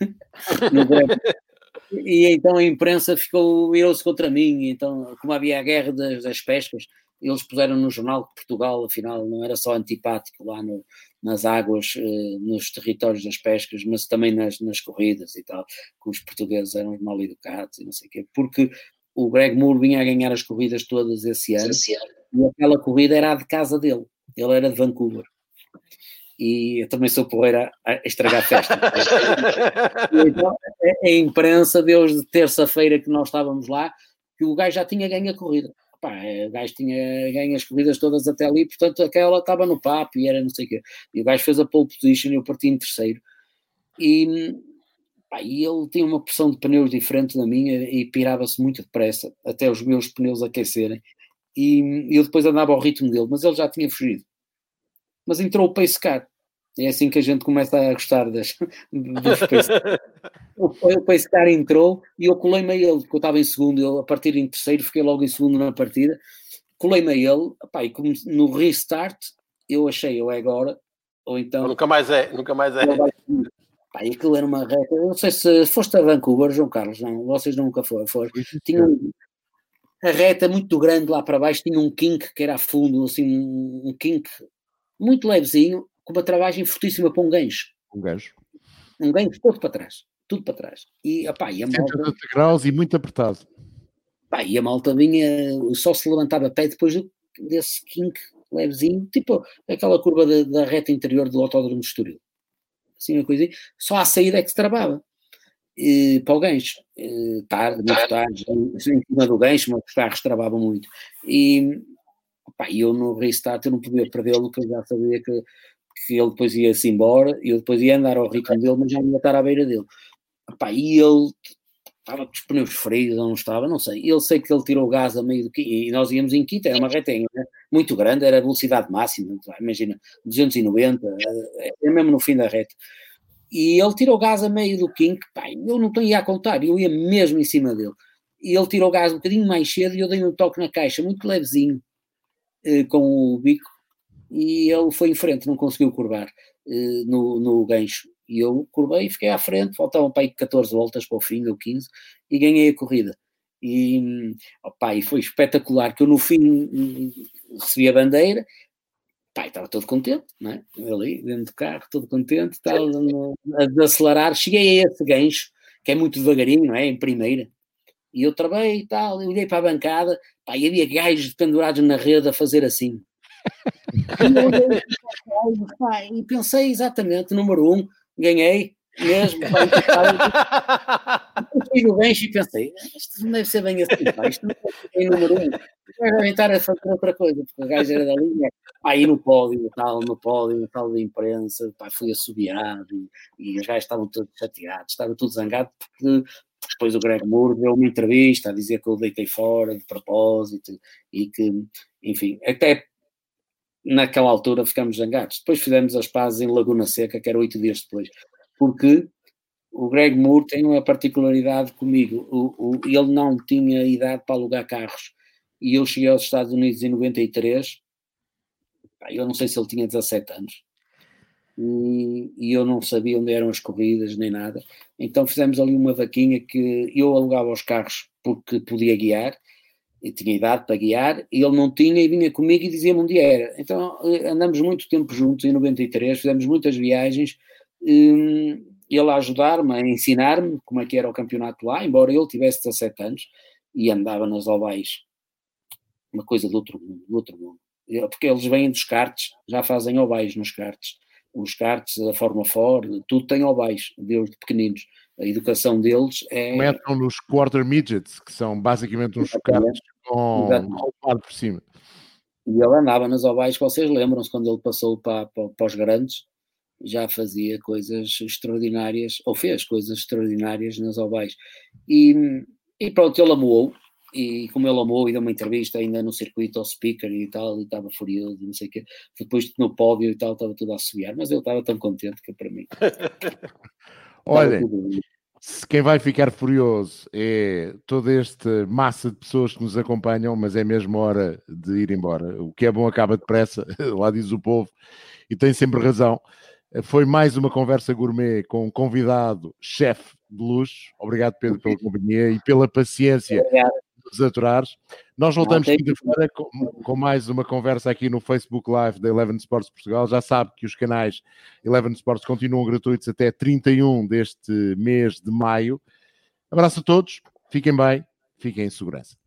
E então a imprensa virou-se contra mim, então, como havia a Guerra das Pescas, eles puseram no jornal que Portugal, afinal, não era só antipático lá nas águas, nos territórios das pescas, mas também nas corridas e tal, que os portugueses eram mal educados e não sei o quê, porque o Greg Moore vinha a ganhar as corridas todas esse ano, e aquela corrida era a de casa dele, ele era de Vancouver. E eu também sou porreiro a estragar a festa. Então, a imprensa deu de terça-feira que nós estávamos lá, que o gajo já tinha ganho a corrida. Pá, o gajo tinha ganho as corridas todas até ali, portanto aquela estava no papo e era não sei o quê. E o gajo fez a pole position e eu parti em terceiro. E ele tinha uma pressão de pneus diferente da minha e pirava-se muito depressa, até os meus pneus aquecerem. E eu depois andava ao ritmo dele, mas ele já tinha fugido. Mas entrou o pace car. É assim que a gente começa a gostar dos pace car. O pace car entrou e eu colei-me a ele, porque eu estava em segundo, eu a partir em terceiro, fiquei logo em segundo na partida, colei-me a ele, e como no restart, eu achei, é agora, ou então... Ou nunca mais é. Pá, e aquilo era uma reta, eu não sei se foste a Vancouver, João Carlos, não, vocês nunca foram. Tinha a reta muito grande lá para baixo, tinha um kink que era a fundo, assim, um kink muito levezinho, com uma travagem fortíssima para um gancho. Um gancho. Um gancho todo para trás. Tudo para trás. E, opá, e a malta... 180 graus e muito apertado. Pá, e a malta vinha, só se levantava a pé depois desse kink levezinho, tipo aquela curva da reta interior do Autódromo de Estoril. Assim, uma coisinha. Só à saída é que se travava. Para o gancho. Tarde, muito tarde, em cima do gancho, mas os carros travavam muito. E opá, eu no restart eu não podia perdê-lo, porque eu já sabia que ele depois ia-se embora, e eu depois ia andar ao ritmo dele, mas já não ia estar à beira dele. Opá, e ele estava com os pneus frios, ou não estava, não sei. Eu sei que ele tirou o gás a meio do quinto, e nós íamos em quinta, era uma retenha, né? Muito grande, era a velocidade máxima, imagina, 290, é mesmo no fim da reta. E ele tirou o gás a meio do kink, pá, eu não ia a contar, eu ia mesmo em cima dele. E ele tirou o gás um bocadinho mais cedo e eu dei um toque na caixa, muito levezinho, com o bico, e ele foi em frente, não conseguiu curvar no gancho. E eu curvei e fiquei à frente, faltavam para aí 14 voltas para o fim, ou 15, e ganhei a corrida. E, opa, e foi espetacular, que eu no fim recebi a bandeira, pá, estava todo contente, não é? Ali, dentro do carro, todo contente, estava a desacelerar, cheguei a esse gancho, que é muito devagarinho, não é? Em primeira. E eu travei e tal, eu olhei para a bancada, pá, e havia gajos pendurados na rede a fazer assim. E pensei exatamente, número 1, ganhei mesmo. Fui no gancho e pensei, isto não deve ser bem assim, pá, isto não é número 1. Devem estar a fazer outra coisa, porque o gajo era da linha. Aí no pódio, na sala de imprensa, pá, fui assobiado e os gajos estavam todos chateados, estavam todos zangados, porque depois o Greg Moore deu uma entrevista a dizer que eu deitei fora de propósito e que, enfim, até naquela altura ficámos zangados. Depois fizemos as pazes em Laguna Seca, que era 8 dias depois, porque o Greg Moore tem uma particularidade comigo, ele não tinha idade para alugar carros, e eu cheguei aos Estados Unidos em 93, eu não sei se ele tinha 17 anos, e eu não sabia onde eram as corridas nem nada, então fizemos ali uma vaquinha que eu alugava os carros porque podia guiar, e tinha idade para guiar, e ele não tinha, e vinha comigo e dizia-me onde era. Então andamos muito tempo juntos em 93, fizemos muitas viagens, ele a ajudar-me, a ensinar-me como é que era o campeonato lá, embora ele tivesse 17 anos, e andava nas ovais, uma coisa do outro mundo. Porque eles vêm dos karts, já fazem ovais nos karts. Os karts, a Fórmula 4, tudo tem ovais, desde pequeninos. A educação deles é... Começam nos quarter midgets, que são basicamente uns karts com roupado por cima. E ele andava nas ovais, vocês lembram-se, quando ele passou para os grandes, já fazia coisas extraordinárias, ou fez coisas extraordinárias nas ovais. E pronto, ele amou, e como ele amou, e deu uma entrevista ainda no circuito ao speaker e tal, e estava furioso, não sei o quê. Depois no pódio e tal, estava tudo a assobiar, mas ele estava tão contente que para mim... Olha, quem vai ficar furioso é toda esta massa de pessoas que nos acompanham, mas é mesmo hora de ir embora. O que é bom acaba depressa, lá diz o povo, e tem sempre razão. Foi mais uma conversa gourmet com um convidado, chefe de luxo. Obrigado, Pedro, pela companhia e pela paciência de nos aturares. Nós voltamos quinta-feira com mais uma conversa aqui no Facebook Live da Eleven Sports Portugal. Já sabe que os canais Eleven Sports continuam gratuitos até 31 deste mês de maio. Abraço a todos, fiquem bem, fiquem em segurança.